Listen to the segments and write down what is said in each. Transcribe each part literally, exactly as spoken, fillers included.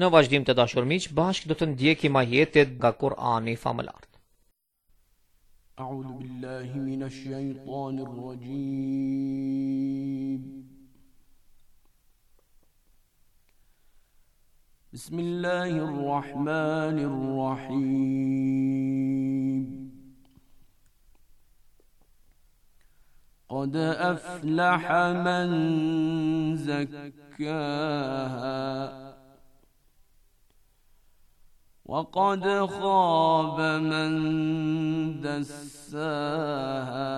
Në vazhdim të dashur miq, bashkë do të ndjekim ajetet nga Kur'ani famëlar. A'udhu billahi minash shaitanir rajim. Bismillahir rahmanir rahim. Qad aflaha man zakkaha وقد خاب من دساها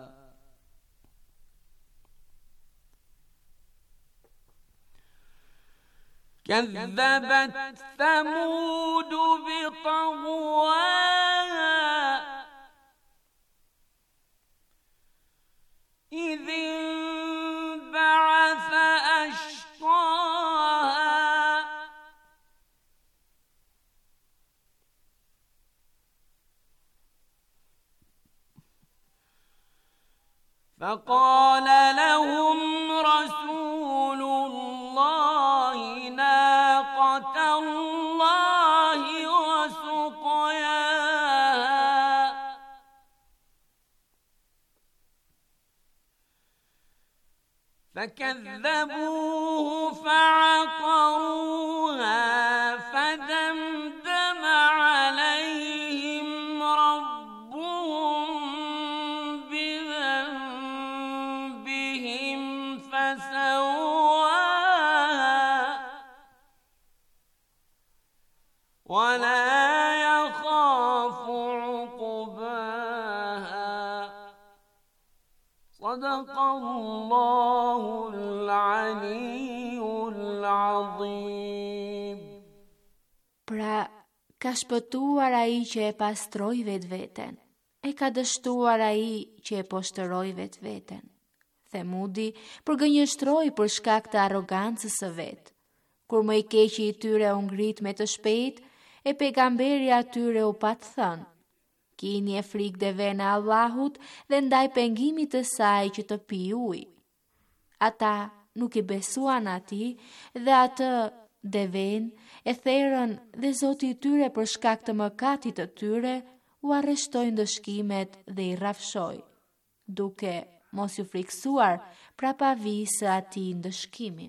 كذبت ثمود بطغواها إذ انبعث أشقاها فقال لهم رسول الله ناقة الله وسقياها فكذبوه فعقروها فدمدم عليهم ربهم بذنبهم فسواها ولا يخاف عقباها صدق الله العلي العظيم. Pra, ka shpëtuar ai që e pastroi vetveten, e ka dështuar ai që e poshtëroi vetveten. Themudi përgënjështroi për shkak të arrogancës së vet. Kur më i keqi i tyre u ngrit me të shpejt, e pejgamberi atyre u pat thënë: Kini e frikë deve në Allahut dhe ndaj pengimit të saj që të pi ujë. Ata nuk i besuan atij dhe atë deven e therën dhe Zoti i tyre për shkak të mëkatit të tyre u arreshtoi ndëshkimet dhe i rrafshoi, duke mos u friksuar prapavisë së atij ndëshkimi.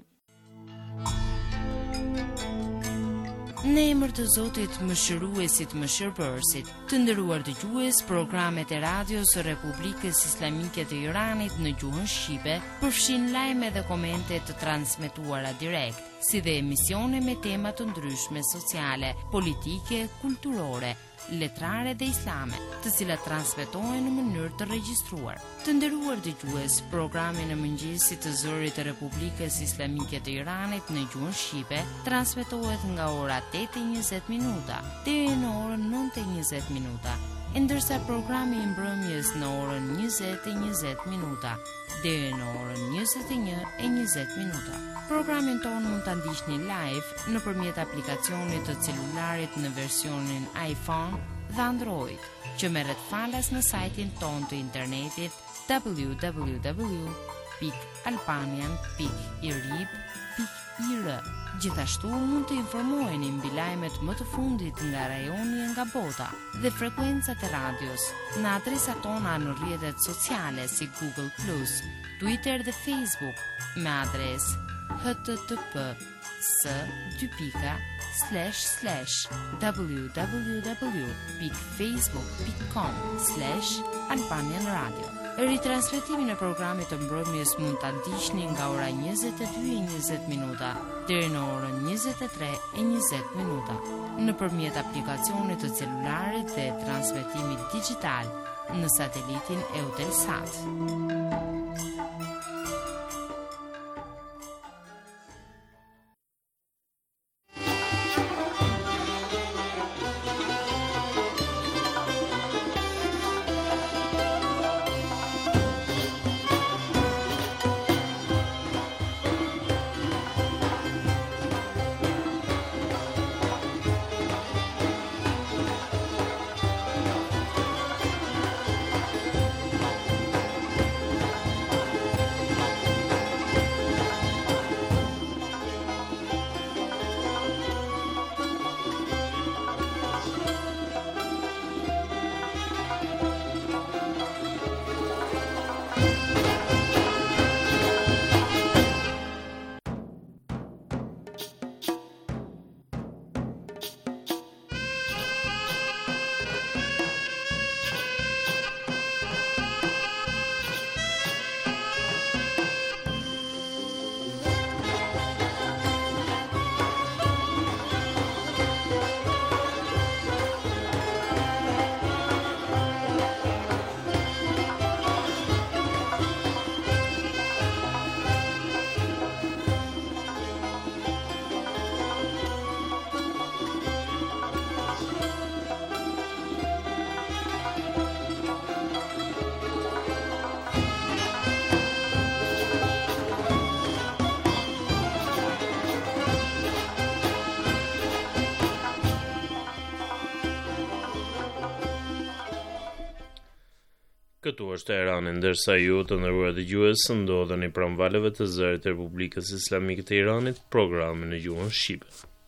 Në emër të Zotit Mëshiruesit Mëshirbërësit, të nderuar dëgjues, programet e radios së Republikës Islamike të Iranit në gjuhën shqipe përfshin lajme dhe komente të transmetuara direkt, si dhe emisione me tema të ndryshme sociale, politike, kulturore, letrare dhe islame, të cilat transmetohen në mënyrë të regjistruar. Të nderuar dëgjues, programi në mëngjesit të zërit të Republikës Islamike të Iranit në gjuhën shqipe transmetohet nga ora tetë e njëzet minuta deri në orën nëntë e njëzet minuta, e ndërsa programi i mbrëmjes në orën njëzet e njëzet minuta deri në orën njëzet e një e njëzet minuta. Programin tonë mund ta ndiqni live nëpërmjet aplikacionit të celularit në versionin iPhone dhe Android, që merret falas në sajtin tonë të internetit w w w pikë albanian pikë irib pikë i r. Gjithashtu mund të informoheni mbi lajmet më të fundit nga rajoni e nga bota dhe frekuencat e radios në adresat tona në rrjetet sociale si Google plus, Twitter dhe Facebook me adresë h t t p s dy pika slash slash w w w pikë facebook pikë com slash albanian radio. Ritransmetimin e programit të mbrëmjes mund ta ndiqni nga ora njëzet e dy e njëzet minuta deri në orën njëzet e tre e njëzet minuta nëpërmjet aplikacionit të celularit dhe transmetimit digjital në satelitin Eutelsat. Këtu është Teherani, ndërsa ju të nderuar dëgjues ndodheni pranë valeve të zërit të Republikës Islamike të Iranit, programi në gjuhën shqipe.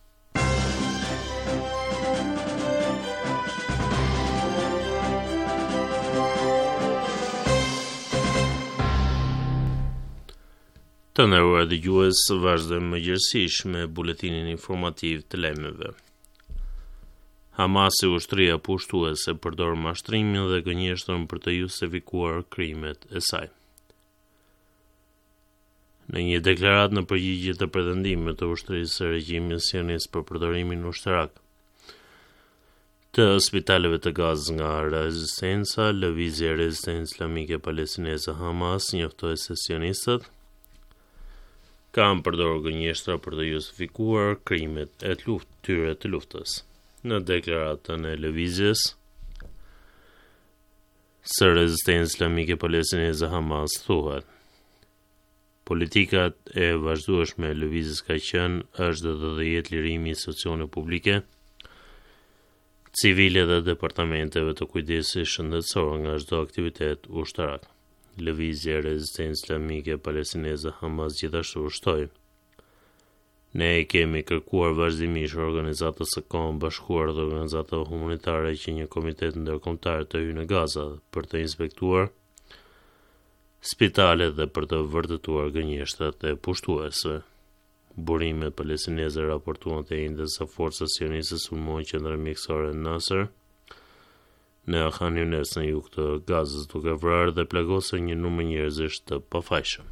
Të nderuar dëgjues, vazhdojmë mëngjesisht me buletinin informativ të lajmeve. Hamasi, ushtria pushtuese, përdor mashtrimin dhe gënjeshtën për të justifikuar krimet e saj. Në një deklaratë në përgjigje të pretendimeve të ushtrisë së regjimit sionist për përdorimin ushtarak të spitaleve të Gazës nga rezistenca, lëvizja e rezistencës islamike palestineze Hamas njoftoi se sionistët kanë përdorur gënjeshtra për të justifikuar krimet e luft, tyre të luftës. Në deklaratën e lëvizjes së rezistencës islamike palestineze Hamas thuhet: politikat e vazhdueshme e lëvizjes ka qenë është dhe të jetë lirimi i institucioneve publike, civile dhe departamenteve të kujdesit shëndetësor nga çdo aktivitet ushtarak. Lëvizja e rezistencës islamike palestineze Hamas gjithashtu shtoi: ne kemi kërkuar vazhdimisht organizatës së Kombit Bashkuar dhe organizatave humanitare që një komitet ndërkombëtar të hyjë në Gaza për të inspektuar spitalet dhe për të vërtetuar gënjeshtrat e pushtuesve. Burimet palestineze raportuan të njëjtën se forcat sioniste sulmojnë qendrën mjekësore Nasr në Khan Yunis në jug të Gazës, duke vrarë dhe plagosur një numër njerëzish të pafajshëm.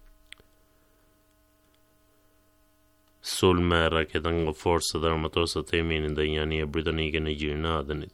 Sulme e raketa nga forcat armatose të Yemenit ndaj një anije britanike në gjirin e Adenit.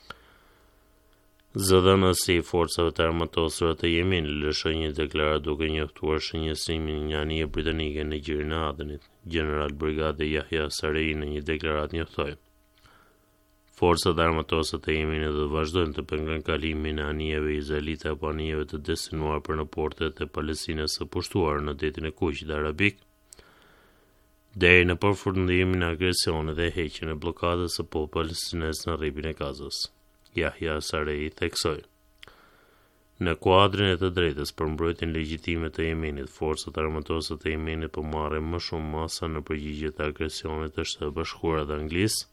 Zëdhënësi i forcave të armatosura të Yemenit lëshoi një deklaratë duke njoftuar shënjësimin e një anije britanike në gjirin e Adenit. General Brigade Yahya Sarei në një deklaratë njoftoi: forcat armatose të Yemenit do vazhdojnë të pengon kalimin e anijeve izraelite apo anijeve të destinuar për në portet e Palestinës së pushtuar në detin e Kuqit Arabik, deri në përfundimin e agresionit dhe heqjen e bllokadës së popullit palestinez në rripin e Gazës. Yahya Sarei theksoi: në kuadrin e të drejtës për mbrojtjen legjitime të Yemenit, forcat armatose të Yemenit po marrin më shumë masa në përgjigje të agresionit të Shtetit Bashkuar dhe Anglisë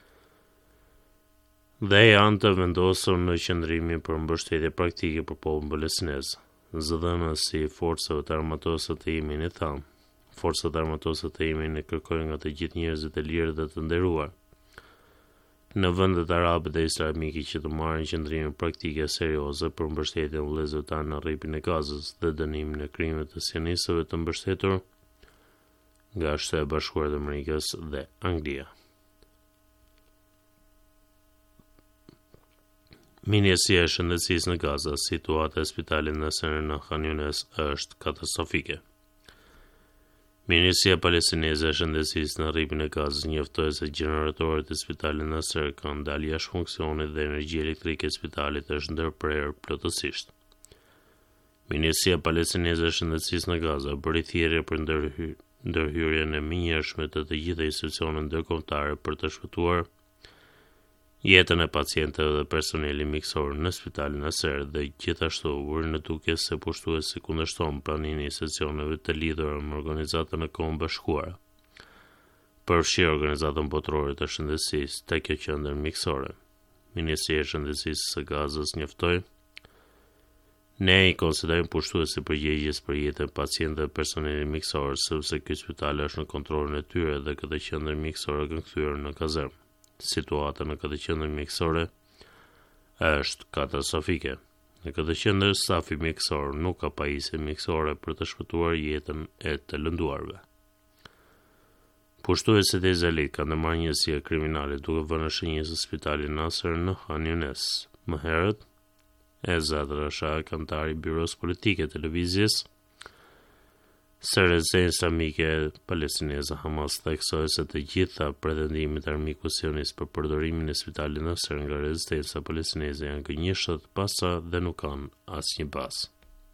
dhe janë të vendosur në qëndrimin për mbështetje praktike për popullin palestinez. Zëdhënësi i forcave të armatose të Yemenit thanë: forcat armatose të Yemenit kërkojnë nga të gjithë njerëzit e lirë dhe të nderuar në vendet arabe dhe islamike që të marrin qëndrime praktike serioze për mbështetjen e vëllezërve tanë në rripin e Gazës dhe dënimin e krimeve të sionistëve të mbështetur nga Shteti i Bashkuar të Amerikës dhe Anglia. Ministria e Shëndetësisë në Gaza, situata e spitalit Nasr në Khan Yunis është katastrofike. Ministria Palestineze e Shëndetësisë në rripin e Gazës njoftoi se gjeneratorët e spitalit Nasr kanë dalë jashtë funksionit dhe energjia elektrike e spitalit është ndërprerë plotësisht. Ministria Palestineze e Shëndetësisë në Gaza bëri thirrje për ndërhy- ndërhyrjen e menjëhershme të të gjitha institucioneve ndërkombëtare për të shpëtuar jetën e pacientëve dhe personelit mjekësor në spitalin Nasr dhe gjithashtu uri në duke se pushtuesi kundërshton pranimin e institucioneve të lidhura me organizatën e Kombit Bashkuar, përfshirë organizatën botërore të shëndetësisë te kjo qendër mjekësore. Ministria e Shëndetësisë së Gazës njoftoi: Ne i konsiderojmë pushtuesi përgjegjës për jetën e pacientëve dhe personelit mjekësor, sepse ky spital është në kontrollin e tyre dhe këtë qendër mjekësore kanë kthyer në kazermë. Situata në këtë qendër mjekësore është katastrofike. Në këtë qendër stafi mjekësor nuk ka pajisje mjekësore për të shpëtuar jetën e të lënduarve. Pushtuesit e Izraelit kanë ndërmarrë një sjellje kriminale duke vënë në shenjë spitalin Nasser në Khan Younis. Më herët, Ezad Rasha, kantar i byros politike të lëvizjes së rezistencës armike palestineze Hamas, theksoi se të gjitha pretendimet e armikut sionist për përdorimin e spitalit Nasser nga rezistenca palestineze janë gënjeshtër të pasta dhe nuk kanë asnjë bazë.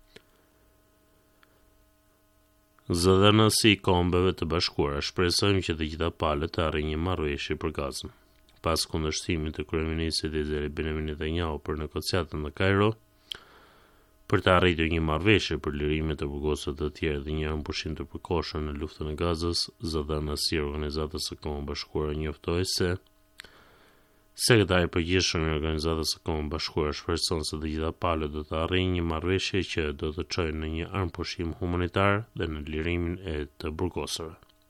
Zëdhënësi i Kombeve të Bashkuara shpresojmë që të gjitha palët të arrijnë një marrëveshje për Gazën. Pas kundërshtimit të kryeministit të Izraelit Benjamin Netanyahu për negociatën në Kairo, për të arritur një marrëveshje për lirimet e burgosëve të tjerë dhe një ampushim të përkohshëm në luftën e Gazës, zëdhënësi i Organizatës së Kombeve Bashkuara njoftoi se sekretari i përgjithshëm i Organizatës së Kombeve Bashkuara shpreson se të gjitha palët do të arrijnë një marrëveshje që do të çojë në një ampushim humanitar dhe në lirimin e të burgosëve.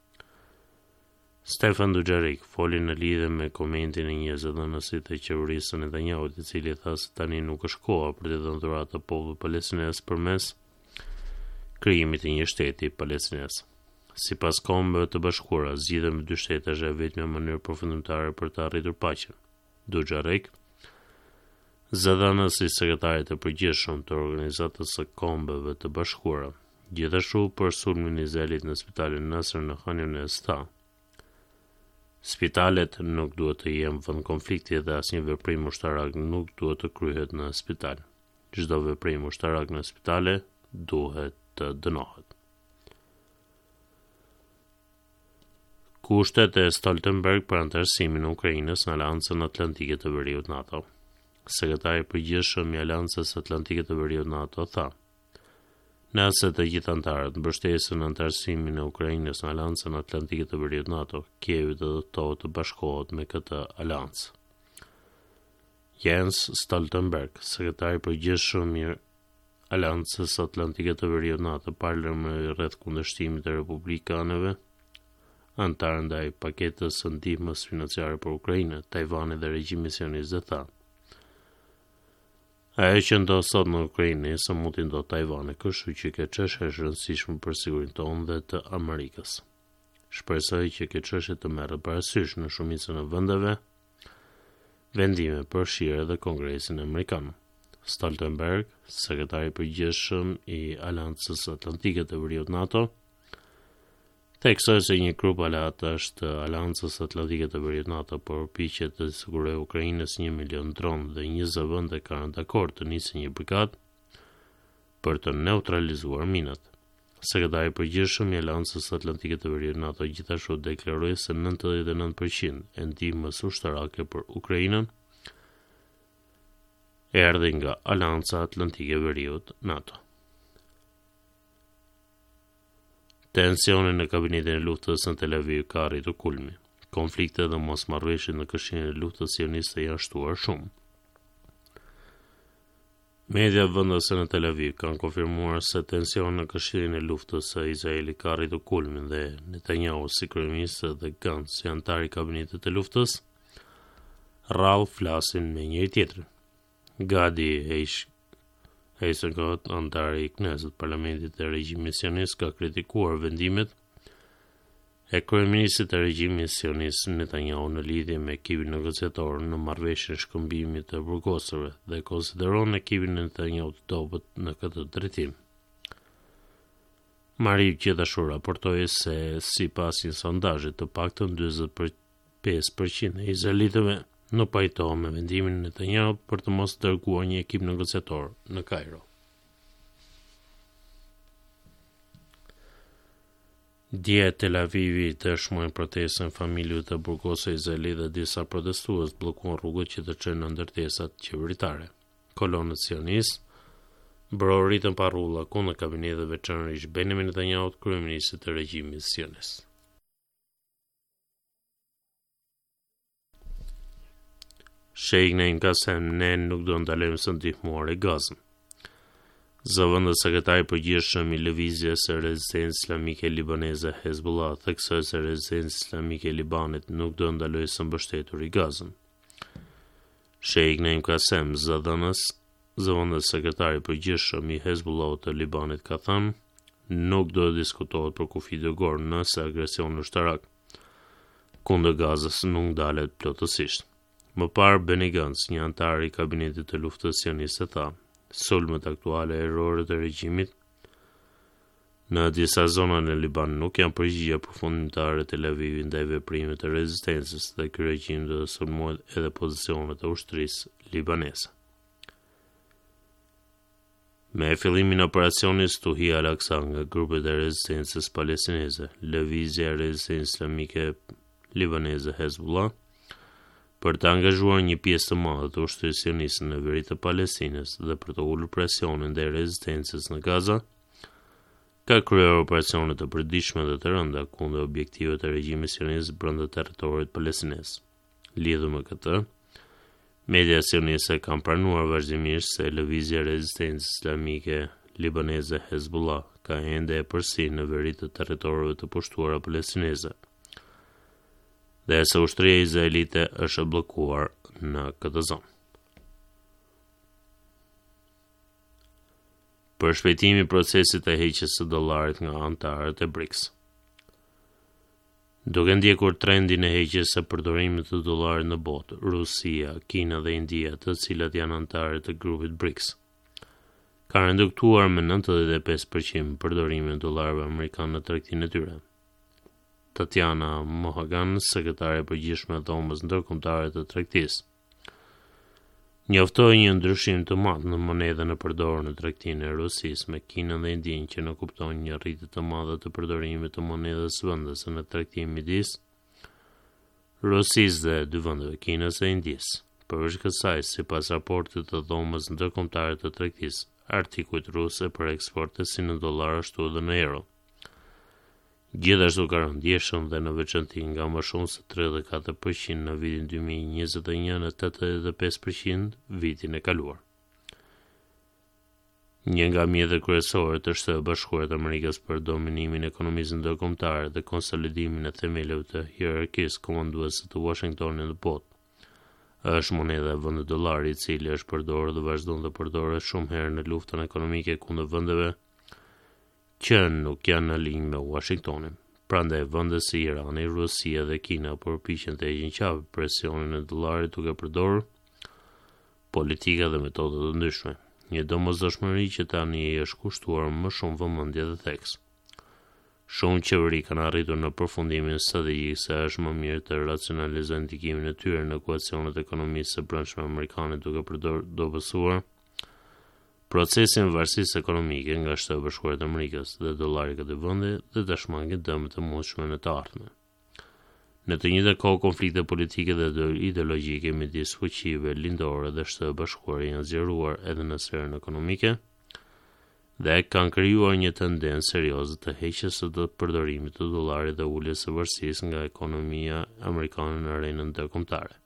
Stefan Dujarric foli në lidhje me komentin e një zëdhënësit të qeverisë së Netanyahut, i cili tha se tani nuk është koha për të dhënë dhuratë popullit palestinez përmes krijimit të një shteti palestinez. Sipas Kombeve të Bashkuara, zgjidhja me dy shtete është e vetmja mënyrë përfundimtare për të arritur paqen. Dujarric, zëdhënësi i sekretarit të përgjithshëm të Organizatës së Kombeve të Bashkuara, gjithashtu për sulmin e Izraelit në spitalin Nasser në Khan Younis, tha: Spitalet nuk duhet të jenë vend konflikti dhe asnjë veprim ushtarak nuk duhet të kryhet në spital. Çdo veprim ushtarak në spitale duhet të dënohet. Kushtet e Stoltenberg për antarësimin e Ukrainës në Aleancën Atlantike të Veriut NATO. Sekretari i përgjithshëm i Aleancës Atlantike të Veriut NATO tha: Nëse të gjithë antarët mbështesin antarësimin e Ukrainës në Aleancën Atlantike të Veriut NATO, Kievi do të të bashkohet me këtë aleancë. Jens Stoltenberg, sekretari i përgjithshëm i Aleancës Atlantike të Veriut NATO, palër me rreth kundërshtimit të republikanëve antarë ndaj paketës së ndihmës financiare për Ukrainë, Tajvanit dhe regjimit sionist dhe tha: Ajo që ndodh sot në Ukrainë sa mund të ndodhë Tajvani, kështu që kjo çështje është e rëndësishme për sigurinë tonë dhe të Amerikës. Shpresoj që kjo çështje të merret parasysh në shumicën e vendeve vendime përfshirë edhe Kongresin Amerikan. Stoltenberg, sekretari i përgjithshëm i Aleancës Atlantike të Veriut NATO, theksoi se një grup aleat është Aleancës Atlantike të Veriut NATO por përpiqet të sigurojë Ukrainës një milion dronë dhe njëzet vende kanë dakord të nisë një brigadë për të neutralizuar minat. Sekretari i përgjithshëm i Aleancës Atlantike të Veriut NATO gjithashtu deklaroi se nëntëdhjetë e nëntë përqind e ndihmës ushtarake për Ukrainën erdhi nga Aleanca Atlantike e Veriut NATO. Tensioni në kabinetin e luftës në Tel Aviv ka arritur kulmi. Konfliktet dhe mosmarrëveshjet në këshillin e luftës sioniste janë shtuar shumë. Media vendase në Tel Aviv kanë konfirmuar se tensioni në këshillin e luftës së Izraelit ka arritur kulmin dhe Netanyahu si kryeminist dhe Gantz si antar i kabinetit të luftës rrallë flasin me njëri tjetrin. Gadi Eisenkot, antari i Kneset Parlamentit të regjimit sionist, ka kritikuar vendimet e kryeministit të regjimit sionist Netanyahu në lidhje me ekipin negociator në marrëveshjen e shkëmbimit të burgosëve dhe konsideron ekipin e Netanyahu të dobët në këtë drejtim. Mariv gjithashtu raportoi se sipas një sondazhi të paktën njëzet e pesë përqind e izraelitëve nuk pajtohen me vendimin e Netanyahut për të mos dërguar një ekip negociator në Kairo. Dje Tel Avivi dëshmojnë protestën familjeve të burgosëve izraeli dhe disa protestues bllokuan rrugët që të çojnë në ndërtesat qeveritare. Kolonët sionist mbrojtën pa rrulla kundër kabinetit veçanërisht Benjamin Netanyahut, kryeministit të regjimit sionist. Sheikh Naim Qassem, ne nuk do ndalojmë së ndihmuar e Gazën. Zëvendës sekretari i përgjithshëm i lëvizjes së Rezistencës Islamike Libaneze Hezbollah theksoi se Rezistenca Islamike e Libanit nuk do ndalojë së mbështetur i Gazën. Sheikh Naim Qasem, zëdhënës, zëvendës sekretari i përgjithshëm i Hezbollahut të Libanit ka thënë, nuk do të diskutohet për kufi dërgor nëse agresioni ushtarak kundër Gazës nuk ndalet plotësisht. Më parë Benny Gantz, një antar i kabinetit të luftës sioniste, tha: sulmet aktuale errore të regjimit në disa zona në Liban nuk janë përgjigje përfundimtare të Tel Avivit ndaj veprimeve të rezistencës dhe ky regjim do të sulmojë edhe pozicionet e ushtrisë libaneze. Me fillimin e operacionit Stuhia al-Aqsa nga grupet e rezistencës palestineze, lëvizja e rezistencës islamike libaneze Hezbollah, për të angazhuar një pjesë të madhe të ushtrisë sioniste në veri të Palestinës dhe për të ulur presionin ndaj rezistencës në Gaza, ka kryer operacione të përditshme dhe të rënda kundër objektiveve të regjimit sionist brenda territorit palestinez. Lidhur me këtë, media sioniste kanë pranuar vazhdimisht se lëvizja e rezistencës islamike libaneze Hezbollah ka ende e përsi në veri të territoreve të pushtuara palestineze, dhe se ushtria izraelite është bllokuar në këtë zonë. Për shpejtimi i procesit të heqjes së dollarit nga anëtarët e BRICS. Duke ndjekur trendin e heqjes së përdorimit të dollarit në botë, Rusia, Kina dhe India, të cilat janë anëtarë të grupit BRICS, kanë reduktuar me nëntëdhjetë e pesë përqind përdorimin e dollarëve amerikan në tregtinë e tyre. Tatiana Mohagan, sekretare e përgjithshme e Dhomës Ndërkombëtare të Tregtisë, njoftoi një ndryshim të madh në monedën e përdorur në tregtinë e Rusisë me Kinën dhe Indinë, që në kupton një rritje të madhe të përdorimit të monedës vendase në tregtinë midis Rusisë dhe dy vendeve, Kinës dhe Indisë. Përveç kësaj, sipas raportit të Dhomës Ndërkombëtare të Tregtisë, artikujt ruse për eksporte si në dollar ashtu edhe në euro. Gjithashtu ka rënë ndjeshëm dhe në veçanti nga më shumë se tridhjetë e katër përqind në vitin dy mijë e njëzet e një në tetëdhjetë e pesë përqind vitin e kaluar. Një nga mjetët kryesore të Shtetit Bashkuar të Amerikës për dominimin e ekonomisë ndërkombëtare dhe konsolidimin e themeleve të hierarkisë komanduese të Washingtonit në botë është moneda e vendit dollari, i cili është përdorur dhe vazhdon të përdoret shumë herë në luftën ekonomike kundër vendeve që nuk janë në linjë me Washingtonin. Prandaj vende si Irani, Rusia dhe Kina përpiqen të heqin qafë presionin e dollarit duke përdorur politika dhe metoda të ndryshme. Një domosdoshmëri që tani është kushtuar më shumë vëmendje dhe theks. Shumë qeveri kanë arritur në përfundimin strategjik se është më mirë të racionalizojnë ndikimin e tyre në ekuacionet e ekonomisë së brendshme amerikane duke përdorur dobësuar procesin varësisë ekonomike nga Shtetet Bashkuar të Amerikës dhe dollari këtë vendi dhe të shmangin dëmet të mundshme në të ardhmen. Në të njëjtën kohë, konflikte politike dhe ideologjike midis fuqive lindore dhe Shtetet Bashkuar janë zgjeruar edhe në sferën ekonomike dhe kanë krijuar një tendencë serioze të heqjes së përdorimit të dollarit dhe uljes së varësisë nga ekonomia amerikane në arenën ndërkombëtare.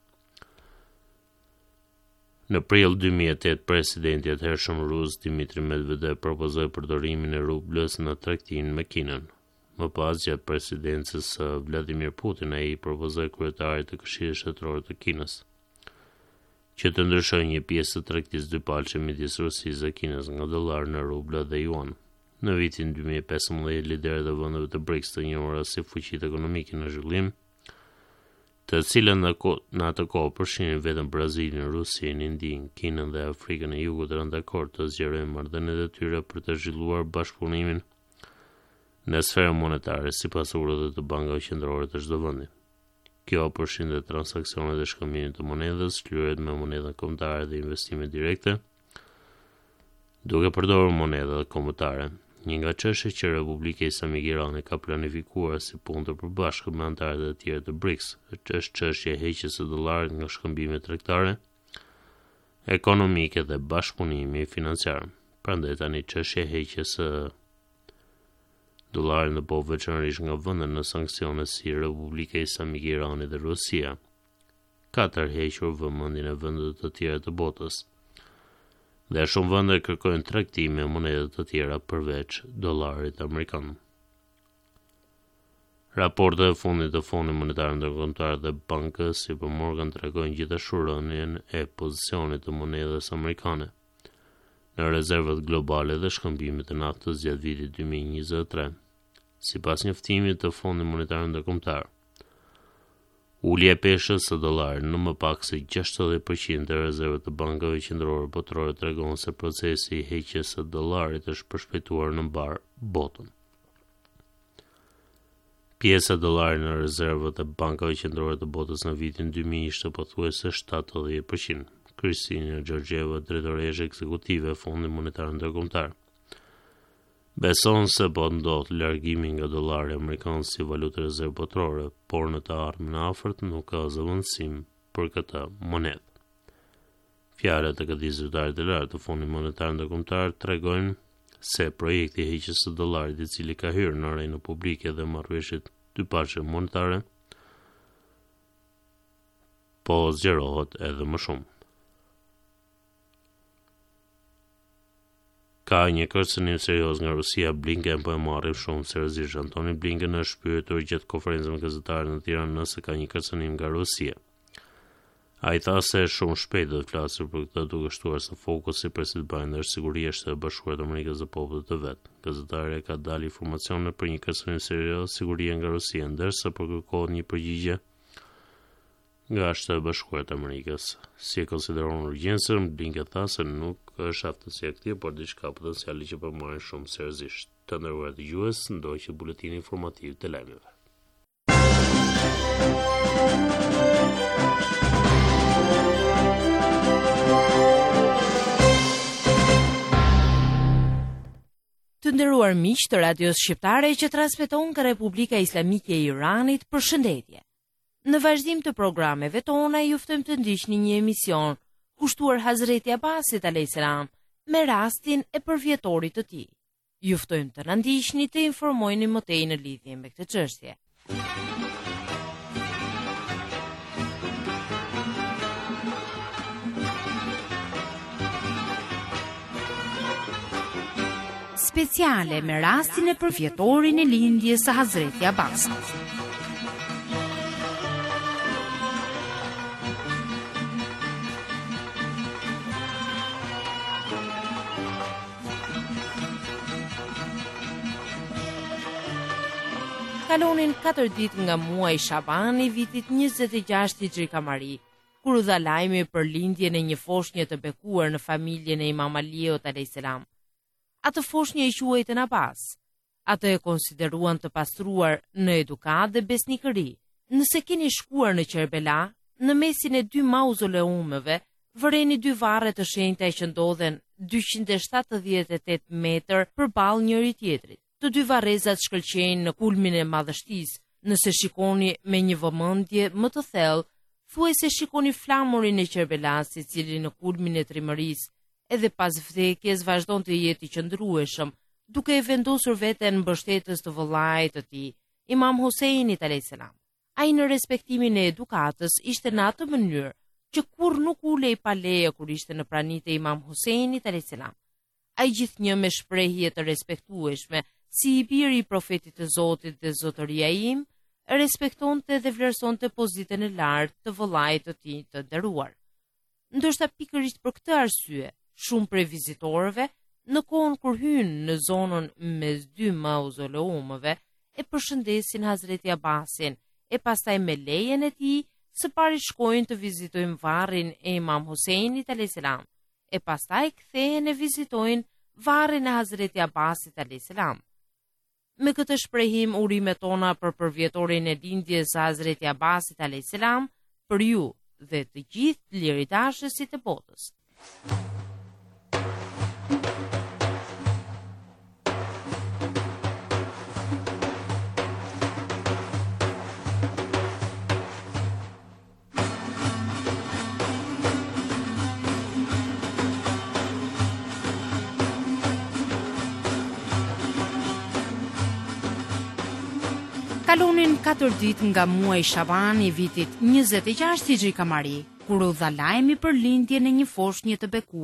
Në prill dy mijë e tetë, presidenti i atëhershëm rus Dmitri Medvedev propozoi përdorimin e rublës në tregtinë me Kinën. Më pas, gjatë presidencës së Vladimir Putin, ai propozoi kryetarit të Këshillit Shtetëror të Kinës që të ndryshojë një pjesë të tregtisë dypalçe midis Rusisë dhe Kinës nga dollari në rubla dhe yuan. Në vitin dy mijë e pesëmbëdhjetë, liderët e vendeve të BRICS të njohura si fuqitë ekonomike në zhvillim, të cilën në, në atë kohë përfshinin vetëm Brazilin, Rusinë, Indinë, Kinën dhe Afrikën e Jugut, rënë dakord të zgjerojnë marrëdhëniet e tyre për të zhvilluar bashkëpunimin në sferën monetare sipas urdhëve të bankave qendrore të çdo vendi. Kjo përfshin dhe transaksionet e shkëmbimit të monedhës, hyrjet me monedha kombëtare dhe investime direkte, duke përdorur monedha kombëtare. Një nga çështjet që Republika Islamike e Iranit ka planifikuar si punë të përbashkët me anëtarët e tjerë të BRICS është çështja e heqjes së dollarit nga shkëmbimet tregtare, ekonomike dhe bashkëpunimi financiar. Prandaj tani çështja e heqjes së dollarit në botë, veçanërisht nga vendet në sanksione si Republika Islamike e Iranit dhe Rusia, ka tërhequr vëmendjen e vendeve të tjera të botës Dhe shumë vende kërkojnë tregtime monedë të tjera përveç dollarit amerikan. Raportet e fundit të Fondit Monetar Ndërkombëtar dhe Bankës J P Morgan tregojnë gjithashtu rënien e pozicionit të monedhës amerikane në rezervat globale dhe shkëmbimit të naftës gjatë vitit dy mijë e njëzet e tre. Sipas njoftimit të Fondit Monetar Ndërkombëtar, ulja e peshës së dollarit në më pak se gjashtëdhjetë përqind të rezervat të bankave qendrore botërore tregon se procesi i heqjes së dollarit është përshpejtuar në mbar botën. Pjesa e dollarit në rezervat e bankave qendrore të botës në vitin dy mijë ishte pothuajse shtatëdhjetë përqind. Kristina Georgieva, drejtoresha ekzekutive e Fondit Monetar Ndërkombëtar, beson se po ndodh largimi nga dollari amerikan si valutë rezervë botërore, por në të ardhmen e afërt nuk ka zëvendësim për këtë monedë. Fjalët e këtij zyrtari të lartë të Fondit Monetar Ndërkombëtar tregojnë se projekti i heqjes së dollarit, i cili ka hyrë në arenën publike dhe marrëveshjet dypaqe monetare, po zgjerohet edhe më shumë. Ka një kërcënim serioz nga Rusia, Blinken po e marrim shumë seriozisht. Antony Blinken është shpyetur gjatë konferencës me gazetarë në Tiranë nëse ka një kërcënim nga Rusia. Ai tha se shumë shpejt do të flasë për këtë, duke shtuar se fokusi për si të bëjnë është siguria e Shtetit Bashkuar të Amerikës dhe popullit të vet. Gazetarja ka dalë informacione për një kërcënim serioz sigurie nga Rusia, ndërsa po kërkohet një përgjigje nga Shtetet Bashkuar të Amerikës. Si e konsideron urgjencën, Blinken tha se nuk është aftësia aktive, por diçka potenciali që po marrin shumë seriozisht. Të nderuar dëgjues, ndoqë buletini informativ të lajmeve. Të nderuar miq të Radios Shqiptare që transmeton nga Republika Islamike e Iranit, përshëndetje. Në vazhdim të programeve tona ju ftojmë të ndiqni një emision kushtuar Hazreti Abbasit alayhis salam me rastin e përvjetorit të tij. Ju ftojmë të na ndiqni të informojeni më tej në lidhje me këtë çështje. Speciale me rastin e përvjetorin e lindjes së Hazreti Abbasit. Kalonin katër ditë nga muaji Shaban i vitit njëzet e gjashtë hijri kamari, kur u dha lajmi për lindjen e një foshnje të bekuar në familjen e Imam Aliut alayhis salam. Atë foshnje i quajtën Abbas. Atë e konsideruan të pastruar në edukat dhe besnikëri. Nëse keni shkuar në Kerbela, në mesin e dy mauzoleumeve, vëreni dy varre të shenjta që ndodhen dyqind e shtatëdhjetë e tetë metër përballë njëri tjetrit. Të dy varrezat shkëlqejnë në kulmin e madhështisë. Nëse shikoni me një vëmendje më të thellë, thuajse shikoni flamurin e Kerbelas, i cili në kulmin e trimërisë, edhe pas vdekjes vazhdon të jetë i qëndrueshëm, duke e vendosur veten në mbështetës të vëllait të tij, Imam Huseinit alayhis salam. Ai në respektimin e edukatës ishte në atë mënyrë që kur nuk ulej pa leje kur ishte në pranitë e Imam Huseinit alayhis salam. Ai gjithnjë me shprehje të respektueshme, si i biri i profetit të Zotit dhe zotëria im, respektonte dhe vlerësonte pozitën e lartë të vëllait të tij të nderuar. Ndoshta pikërisht për këtë arsye, shumë prej vizitorëve, në kohën kur hynë në zonën mes dy mauzoleumeve, e përshëndesin Hazreti Abbasin, e pastaj me lejen e tij, së pari shkojnë të vizitojnë varrin e Imam Huseinit alayhis salam, e pastaj kthehen e vizitojnë varrin e Hazreti Abbasit alayhis salam. Me këtë shprehim urimet tona për përvjetorin e lindjes së Hazreti Abbasit alayhis salam për ju dhe të gjithë liridashësit e botës. Kalonin katër ditë nga muaji Shaban i vitit njëzet e gjashtë hijri kamari, kur u dha lajmi për lindjen e një foshnje të bekuar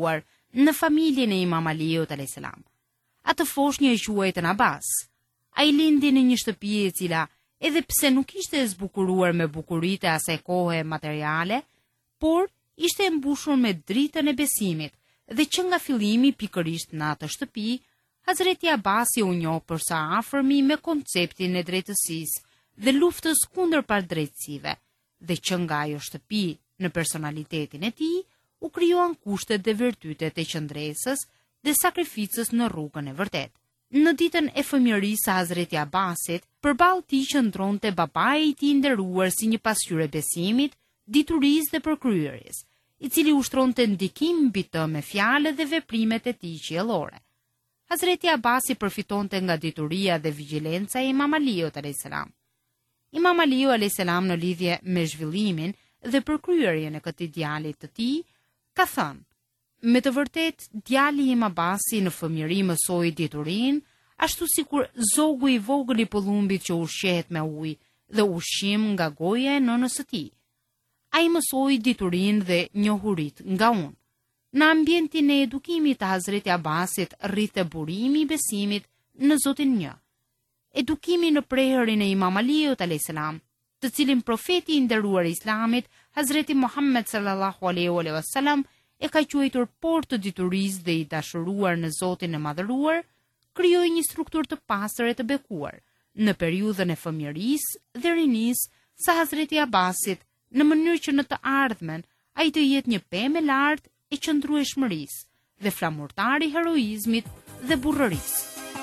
në familjen e Imam Aliut alayhis salam. Atë foshnjë e quajtën Abbas. Ai lindi në një shtëpi e cila, edhe pse nuk ishte e zbukuruar me bukuritë e asaj kohe materiale, por ishte e mbushur me dritën e besimit, dhe që nga fillimi pikërisht në atë shtëpi, Hazreti Abasi u njoh për sa afërmi me konceptin e drejtësisë dhe luftës kundër padrejtësive, dhe që nga ajo shtëpi në personalitetin e tij u krijuan kushtet dhe virtytet e qëndresës dhe sakrificës në rrugën e vërtet. Në ditën e fëmijërisë së Hazreti Abbasit, përballë tij qëndronte babai i tij nderuar si një pasqyrë besimit, diturisë dhe përkryerjes, i cili ushtronte ndikim mbi të me fjalët dhe veprimet e tij qiellore. Hazreti Abasi përfitonte nga dituria dhe vigjilenca e Imam Aliut alayhis salam. Imam Aliu alayhis salam në lidhje me zhvillimin dhe përkryerjen e këtij djalit të tij ka thënë: me të vërtet, djali im Abasi në fëmijëri mësoi diturinë, ashtu sikur zogu i vogël i pëllumbit që ushqehet me ujë dhe ushqim nga goja e nënës së tij. Ai mësoi diturinë dhe njohurit nga unë. Në ambientin e edukimit të Hazreti Abbasit rrite burimi i besimit në Zotin një. Edukimi në prehërin e Imam Aliut alayhis salam, të cilin profeti i nderuar i Islamit, Hazreti Muhammed sallallahu alaihi wasallam, e ka quajtur portë të diturisë dhe i dashuruar në Zotin e madhëruar, krijoi një strukturë të pastër e të bekuar në periudhën e fëmijërisë dhe rinisë së Hazreti Abbasit, në mënyrë që në të ardhmen ai të jetë një pemë e lartë e qëndrueshmërisë dhe flamurtar i heroizmit dhe burrërisë.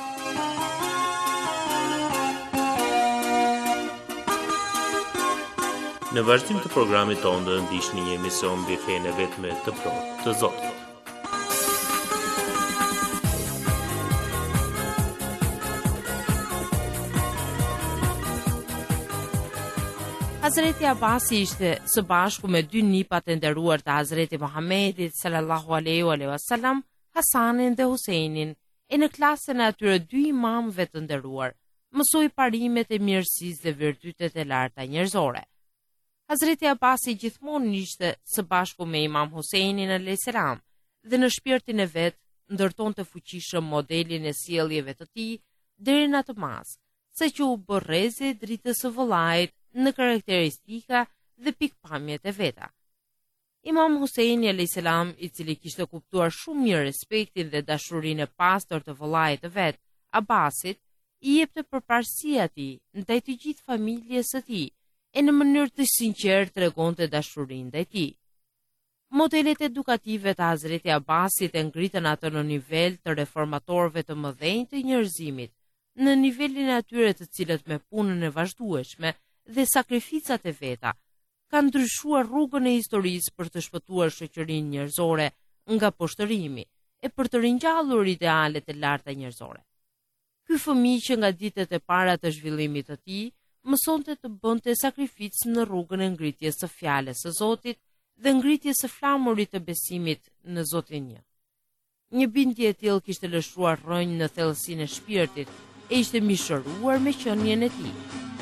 Në vazhdim të programit tonë do të ndiqni një emision mbi fenë e vetme të plotë të Zotit. Hazreti Abasi ishte së bashku me dy nipat e nderuar të Hazreti Muhammedit sallallahu alaihi wasallam, Hasanin dhe Husejnin, e në klasën e atyre dy imamëve të nderuar, mësoi parimet e mirësisë dhe virtytet e larta njerëzore. Hazreti Abasi gjithmonë ishte së bashku me Imam Husejnin alayhis salam dhe në shpirtin e vet ndërtonte fuqishëm modelin e sjelljeve të tij deri në atë mas, sa që u bë rrezi dritës së vëllait në karakteristika dhe pikpamjet e veta. Imam Husejni alayhis salam, i cili kishte kuptuar shumë mirë respektin dhe dashurinë e pastër të vëllait të vet, Abbasit, i jepte përparësi atij ndaj të gjithë familjes së tij, e në mënyrë të sinqertë tregonte dashurinë ndaj tij. Modelet edukative të Hazreti Abbasit e ngritën atë në nivel të reformatorëve të mëdhenj të njerëzimit, në nivelin e atyre të cilët me punën e vazhdueshme dhe sakrificat e veta kanë ndryshuar rrugën e historisë për të shpëtuar shoqërinë njerëzore nga poshtërimi e për të ringjallur idealet e larta njerëzore. Ky fëmijë që nga ditët e para të zhvillimit të tij mësonte të bënte sakrificë në rrugën e ngritjes së fjalës së Zotit dhe ngritjes së flamurit të besimit në Zotin një. Një bindje e tillë kishte lëshuar rrënjë në thellësinë e shpirtit e ishte mishëruar me qenien e tij.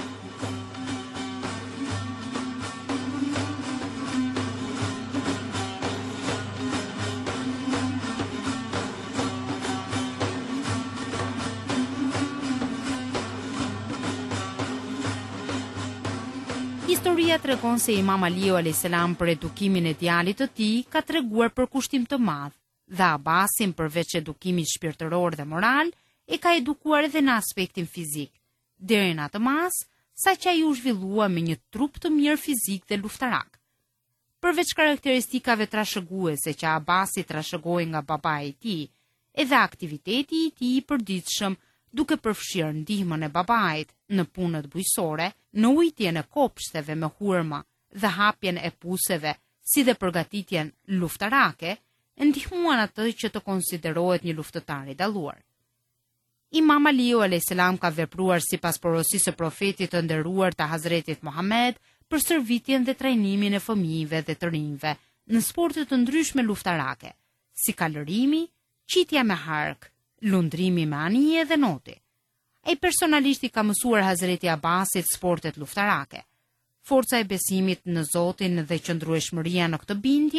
Historia tregon se Imam Aliu alayhis salam për edukimin e djalit të tij ka treguar për kushtim të madh, dhe Abbasin përveç edukimit shpirtëror dhe moral, e ka edukuar edhe në aspektin fizik, deri në atë mas sa që ai u zhvillua me një trup të mirë fizik dhe luftarak. Përveç karakteristikave trashëguese që Abbasi trashëgoi nga babai i tij, edhe aktiviteti i tij i përditshëm, duke përfshirë ndihmën e babait në punët bujqësore, në ujitjen e kopshteve me hurma dhe hapjen e puseve, si dhe përgatitjen luftarake, ndihmuan atë që të konsiderohet një luftëtar i dalluar. Imam Aliu alayhis salam ka vepruar sipas porosisë së profetit të nderuar të Hazretit Muhammed për shërbitjen dhe trajnimin e fëmijëve dhe të rinjve në sporte të ndryshme luftarake, si kalërimi, qitja me hark, lundrimi me anije dhe noti. Ai personalisht i ka mësuar Hazreti Abbasit sportet luftarake. Forca e besimit në Zotin dhe qëndrueshmëria në këtë bindje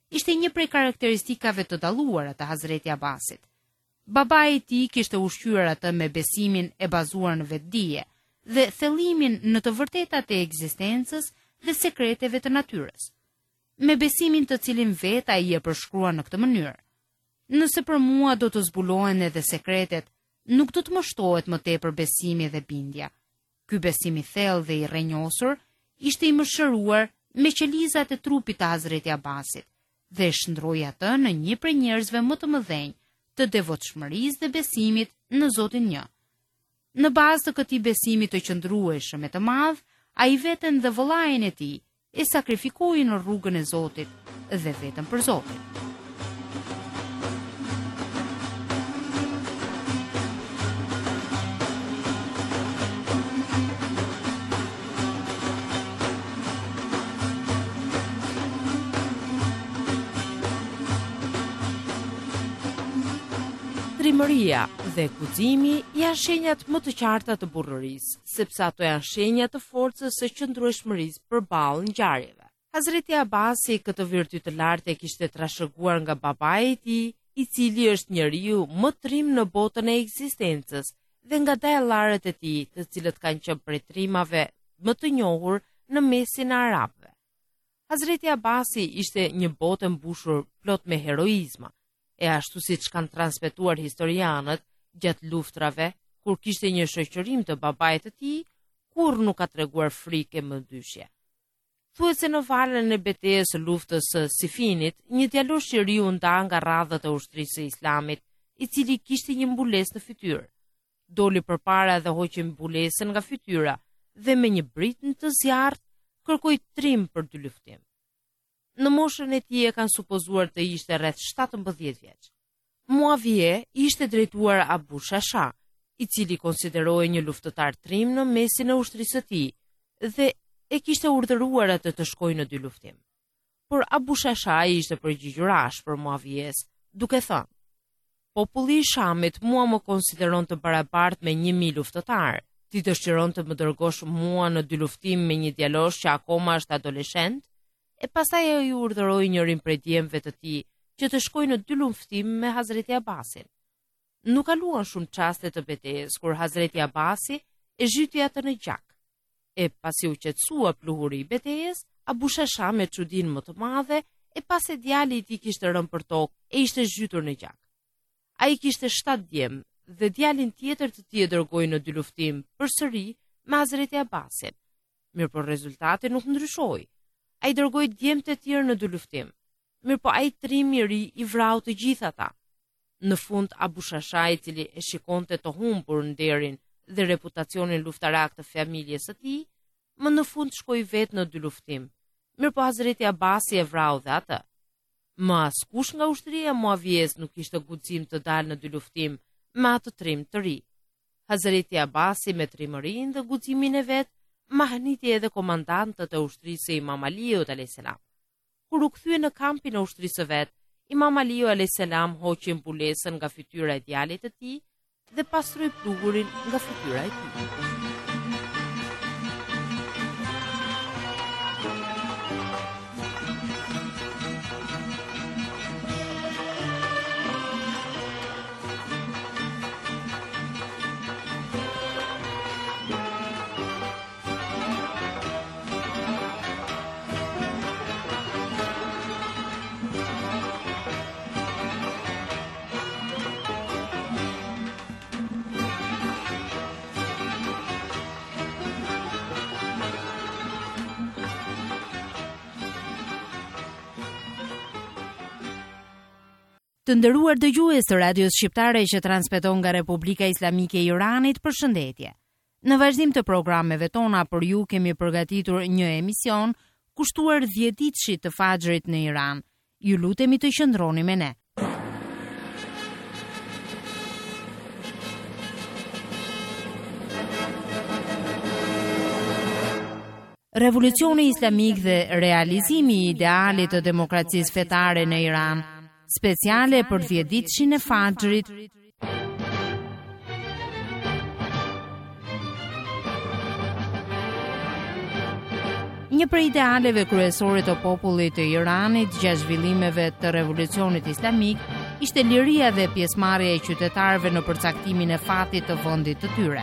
ishte një prej karakteristikave të dalluara të Hazreti Abbasit. Babai i tij kishte ushqyer atë me besimin e bazuar në vetdije dhe thellimin në të vërtetat e ekzistencës dhe sekreteve të natyrës. Me besimin të cilin vetë ai e përshkrua në këtë mënyrë. Nëse për mua do të zbulohen edhe sekretet, nuk do të më shtohet më tepër besimi dhe bindja. Ky besim i thellë dhe i rrënjosur ishte i mëshëruar me qelizat e trupit të Hazreti Abbasit dhe shndroi atë në një prej njerëzve më të mëdhenj të devotshmërisë dhe besimit në Zotin një. Në bazë të këtij besimi të qëndrueshëm e të madh, ai veten dhe vëllain e tij e sakrifikoi në rrugën e Zotit dhe vetëm për Zotin. Trimëria dhe guximi janë shenjat më të qarta të burrërisë, sepse ato janë shenja të forcës së qëndrueshmërisë përballë ngjarjeve. Hazreti Abbasi këtë virtyt të lartë e kishte trashëguar nga babai i tij, i cili është njeriu më trim në botën e ekzistencës, dhe nga dajallarët e tij, të cilët kanë qenë prej trimave më të njohur në mesin e arabëve. Hazreti Abbasi ishte një botë mbushur plot me heroizma, e ashtu si që kanë transmetuar historianët gjatë luftrave, kur kishte një shoqërim të babait të tij, kur nuk ka treguar frikë më dyshje. Thuhet se në valën e betejës së luftës së Sifinit, një djalosh i ri u nda nga radhët e ushtrisë së Islamit, i cili kishte një mbulesë në fytyrë. Doli përpara dhe hoqi mbulesën nga fytyra dhe me një britën të zjarrt kërkoi trim për dy luftim. Në moshën e tij e kanë supozuar të ishte rreth shtatëmbëdhjetë vjeç. Muavije ishte drejtuar Abu Shasha, i cili konsiderohej një luftëtar trim në mesin e ushtrisë së tij dhe e kishte urdhëruar atë të shkojë në dy luftim. Por Abu Shasha ishte përgjigjur ashpër Muavijes, duke thënë: "Populli i Shamit mua më konsideron të barabartë me një mijë luftëtar. Ti dëshiron të më dërgosh mua në dy luftim me një djalosh që akoma është adoleshent?" E pastaj ai urdhëroi njërin prej djemve të tij që të shkojë në dy luftim me Hazreti Abbasin. Nuk kaluan shumë çaste të betejës kur Hazreti Abbasi e zhyti atë në gjak. E pasi u qetësua pluhuri i betejës, Abu Shasha me çudinë më të madhe e pas se djali i tij kishte rënë për tokë e ishte zhytur në gjak. Ai kishte shtatë djem dhe djalin tjetër të tij e dërgoi në dy luftim përsëri me Hazreti Abbasin. Mirë, por rezultati nuk ndryshoi. Ai dërgoi djemt e tjerë në dy luftim. Mirë, po ai trimi i ri i vrau të gjithë ata. Në fund Abu Shasha, i cili e shikonte të humbur nderin dhe reputacionin luftarak të familjes së tij, më në fund shkoi vetë në dy luftim. Mirë, po Hazreti Abbasi e vrau dhe atë. Më askush nga ushtria e Muavijes nuk kishte guxim të dalë në dy luftim me atë trim të ri. Hazreti Abbasi me trimërinë dhe guximin e vet mahniti edhe komandantët e ushtrisë së Imam Aliut alayhis salam. Kur u kthye në kampin e ushtrisë së vet, Imam Aliu alayhis salam hoqi mbulesën nga fytyra e djalit të tij dhe pastroi pluhurin nga fytyra e tij. Të nderuar dëgjues të Radios Shqiptare që transmeton nga Republika Islamike e Iranit, përshëndetje. Në vazhdim të programeve tona për ju kemi përgatitur një emision kushtuar dhjetëditëshit të Fajrit në Iran. Ju lutemi të qëndroni me ne. Revolucioni islamik dhe realizimi i idealit të demokracisë fetare në Iran, speciale për dhjetëditëshin e Fajrit. Një prej idealeve kryesore të popullit të Iranit gjatë zhvillimeve të revolucionit islamik ishte liria dhe pjesëmarrja e qytetarëve në përcaktimin e fatit të vendit të tyre.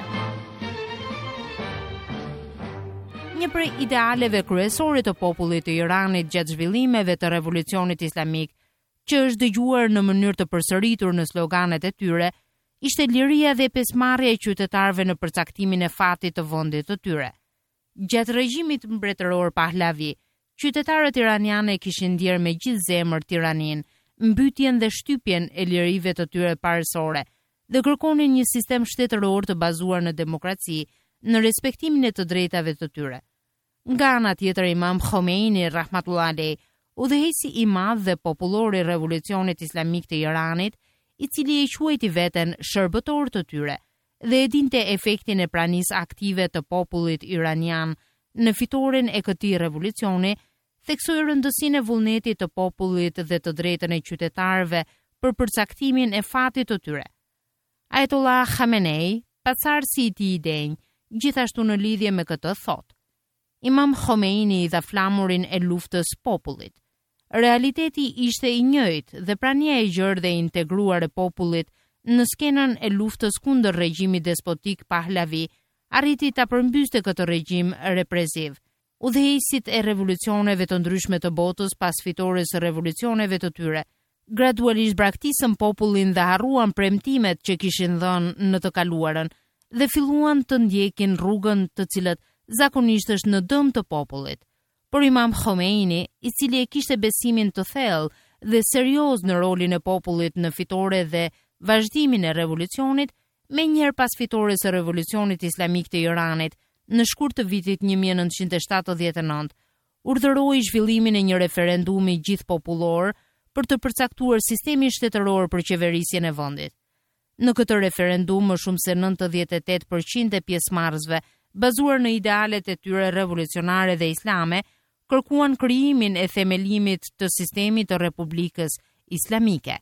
Një prej idealeve kryesore të popullit të Iranit gjatë zhvillimeve të revolucionit islamik, që është dëgjuar në mënyrë të përsëritur në sloganet e tyre, ishte liria dhe pjesëmarrja e qytetarëve në përcaktimin e fatit të vendit të tyre. Gjatë regjimit mbretëror Pahlavi, qytetarët iranianë kishin ndjerë me gjithë zemër tiranin, mbytjen dhe shtypjen e lirive të tyre parësore dhe kërkonin një sistem shtetëror të bazuar në demokraci, në respektimin e të drejtave të tyre. Nga ana tjetër, Imam Khomeini rahmatullah alej, udhëheqësi i madh dhe popullor i revolucionit islamik të Iranit, i cili e quajti veten shërbëtor të tyre, dhe e dinte efektin e pranisë aktive të popullit iranian në fitoren e këtij revolucioni, theksoi rëndësinë e vullnetit të popullit dhe të drejtën e qytetarëve për përcaktimin e fatit të tyre. Ayatollah Khamenei, pacarësi i tij i denj, gjithashtu në lidhje me këtë thotë: Imam Khomeini i dha flamurin e luftës popullit. Realiteti ishte i njëjtë dhe prania e gjerë dhe integruar e popullit në skenën e luftës kundër regjimit despotik Pahlavi arriti ta përmbyste këtë regjim represiv. Udhëheqësit e revolucioneve të ndryshme të botës pas fitores së revolucioneve të tyre gradualisht braktisën popullin dhe harruan premtimet që kishin dhënë në të kaluarën dhe filluan të ndjekin rrugën të cilët zakonisht është në dëm të popullit. Por Imam Khomeini, i cili e kishte besimin të thellë dhe serioz në rolin e popullit në fitore dhe vazhdimin e revolucionit, me njëherë pas fitores së revolucionit islamik të Iranit, në shkurt të vitit një mijë e nëntëqind e shtatëdhjetë e nëntë, urdhëroi zhvillimin e një referendumi gjithpopullor për të përcaktuar sistemin shtetëror për qeverisjen e vendit. Në këtë referendum, më shumë se nëntëdhjetë e tetë përqind e pjesëmarrësve, bazuar në idealet e tyre revolucionare dhe islame, kërkuan krijimin e themelimit të sistemit të Republikës Islamike.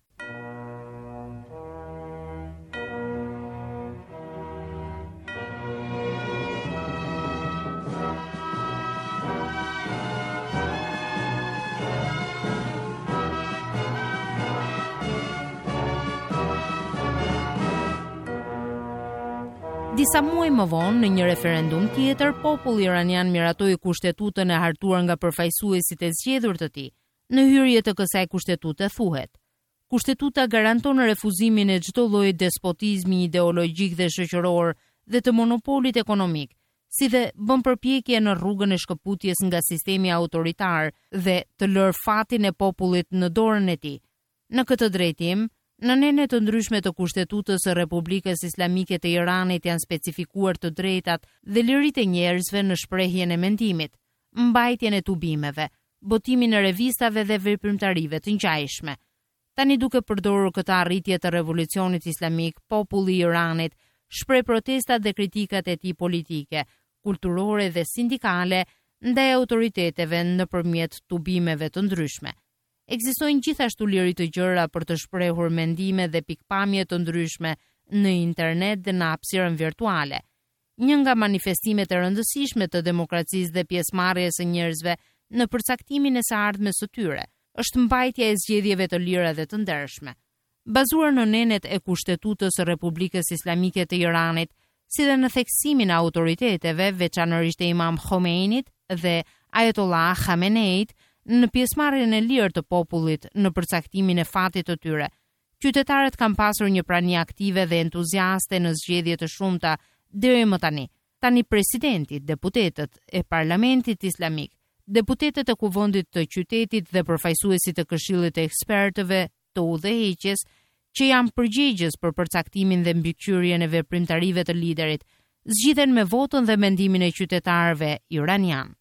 Disa muaj më vonë, në një referendum tjetër, populli iranian miratoi kushtetutën e hartuar nga përfaqësuesit e zgjedhur të tij. Në hyrje të kësaj kushtetute thuhet: Kushtetuta garanton refuzimin e çdo lloji despotizmi ideologjik dhe shoqëror dhe të monopolit ekonomik, si dhe bën përpjekje në rrugën e shkëputjes nga sistemi autoritar dhe të lërë fatin e popullit në dorën e tij. Në këtë drejtim, në nene të ndryshme të Kushtetutës së Republikës Islamike të Iranit janë specifikuar të drejtat dhe liritë e njerëzve në shprehjen e mendimit, mbajtjen e tubimeve, botimin e revistave dhe veprimtarive të ngjajshme. Tani duke përdorur këtë arritje të revolucionit islamik, populli i Iranit shpreh protestat dhe kritikat e tij politike, kulturore dhe sindikale ndaj autoriteteve nëpërmjet tubimeve të ndryshme. Ekzistojnë gjithashtu liri të gjëra për të shprehur mendime dhe pikpamje të ndryshme në internet dhe në hapësirën virtuale. Një nga manifestimet e rëndësishme të demokracisë dhe pjesëmarrjes së njerëzve në përcaktimin e së ardhmes së tyre është mbajtja e zgjedhjeve të lira dhe të ndershme. Bazuar në nenet e Kushtetutës së Republikës Islamike të Iranit, si dhe në theksimin e autoriteteve, veçanërisht e Imam Khomeinit dhe Ayatollah Khameneit, në pjesëmarrjen e lirë të popullit në përcaktimin e fatit të tyre, qytetarët kanë pasur një prani aktive dhe entuziaste në zgjedhje të shumta deri më tani. Tani presidenti, deputetët e Parlamentit Islamik, deputetët e Kuvendit të qytetit dhe përfaqësuesit të Këshillit të Ekspertëve të udhëheqjes, që janë përgjegjës për përcaktimin dhe mbikëqyrjen e veprimtarive të liderit, zgjidhen me votën dhe mendimin e qytetarëve iranian.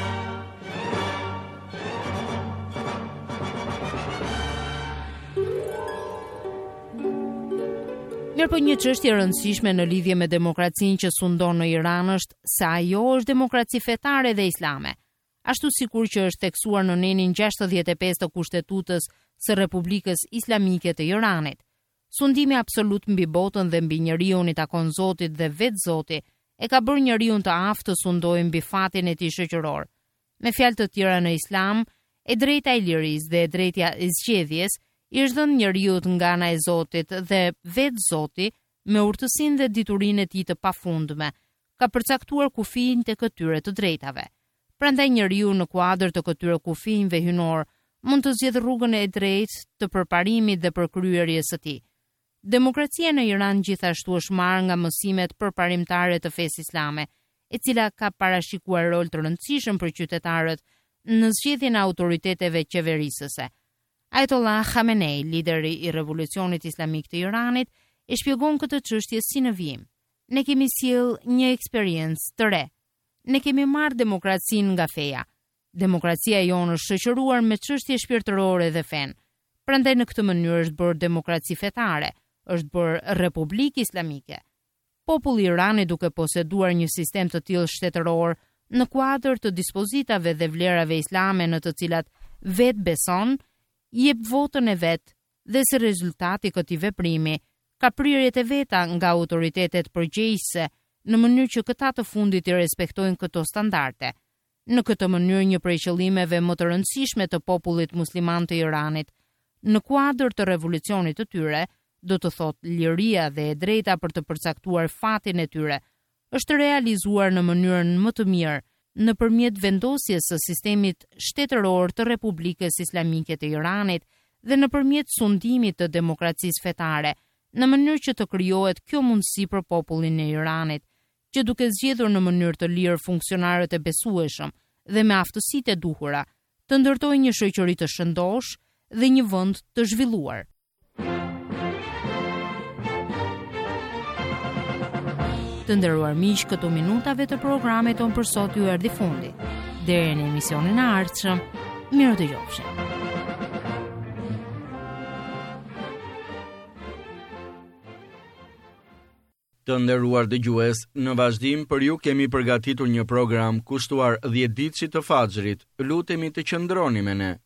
Mirëpo një çështje e rëndësishme në lidhje me demokracinë që sundon në Iran është se ajo është demokraci fetare dhe islame, ashtu sikur që është theksuar në nenin gjashtëdhjetë e pesë të Kushtetutës së Republikës Islamike të Iranit. Sundimi absolut mbi botën dhe mbi njeriun i takon Zotit dhe vetë Zoti e ka bërë njeriun të aftë të sundojë mbi fatin e tij shoqëror. Me fjalë të tjera, në Islam, e drejta e lirisë dhe e drejtja e zgjedhjes i është dhënë njeriut nga ana e Zotit dhe vetë Zoti, me urtësinë dhe diturinë e tij të pafundme, ka përcaktuar kufinë të këtyre të drejtave. Prandaj njeriu në kuadër të këtyre kufive hynor mund të zgjedhë rrugën e drejtë të përparimit dhe përkryerjes së tij. Demokracia në Iran gjithashtu është marrë nga mësimet përparimtare të fesë islame, e cila ka parashikuar rol të rëndësishëm për qytetarët në zgjedhjen e autoriteteve qeverisëse. Ayatollah Khamenei, lideri i revolucionit islamik të Iranit, e shpjegon këtë çështje si në vijim. Ne kemi sjell një eksperiencë të re. Ne kemi marrë demokracinë nga feja. Demokracia jonë është shoqëruar me çështje shpirtërore dhe fen. Prandaj në këtë mënyrë është bërë demokraci fetare, është bërë republikë islamike. Populli i Iranit, duke poseduar një sistem të tillë shtetëror në kuadër të dispozitave dhe vlerave islame në të cilat vetë beson, jep votën e vet dhe si rezultat i këtij veprimi ka prirjet e veta nga autoritetet përgjegjëse në mënyrë që këta të fundit i respektojnë këto standarde. Në këtë mënyrë një prej qëllimeve më të rëndësishme të popullit musliman të Iranit në kuadër të revolucionit të tyre, do të thotë liria dhe e drejta për të përcaktuar fatin e tyre, është realizuar në mënyrën më të mirë nëpërmjet vendosjes së sistemit shtetëror të Republikës Islamike të Iranit dhe nëpërmjet sundimit të demokracisë fetare, në mënyrë që të krijohet kjo mundësi për popullin e Iranit, që duke zgjedhur në mënyrë të lirë funksionarët e besueshëm dhe me aftësitë e duhura, të ndërtojë një shoqëri të shëndosh dhe një vend të zhvilluar. Të nderuar miq, këto minutave të programit tonë për sot ju erdhi fundi. Deri në emisionin e ardhshëm, mirë dëgjofshim. Të nderuar dëgjues, në vazhdim për ju kemi përgatitur një program kushtuar dhjetë ditësh të Faxhrit. Lutemi të qëndroni me ne.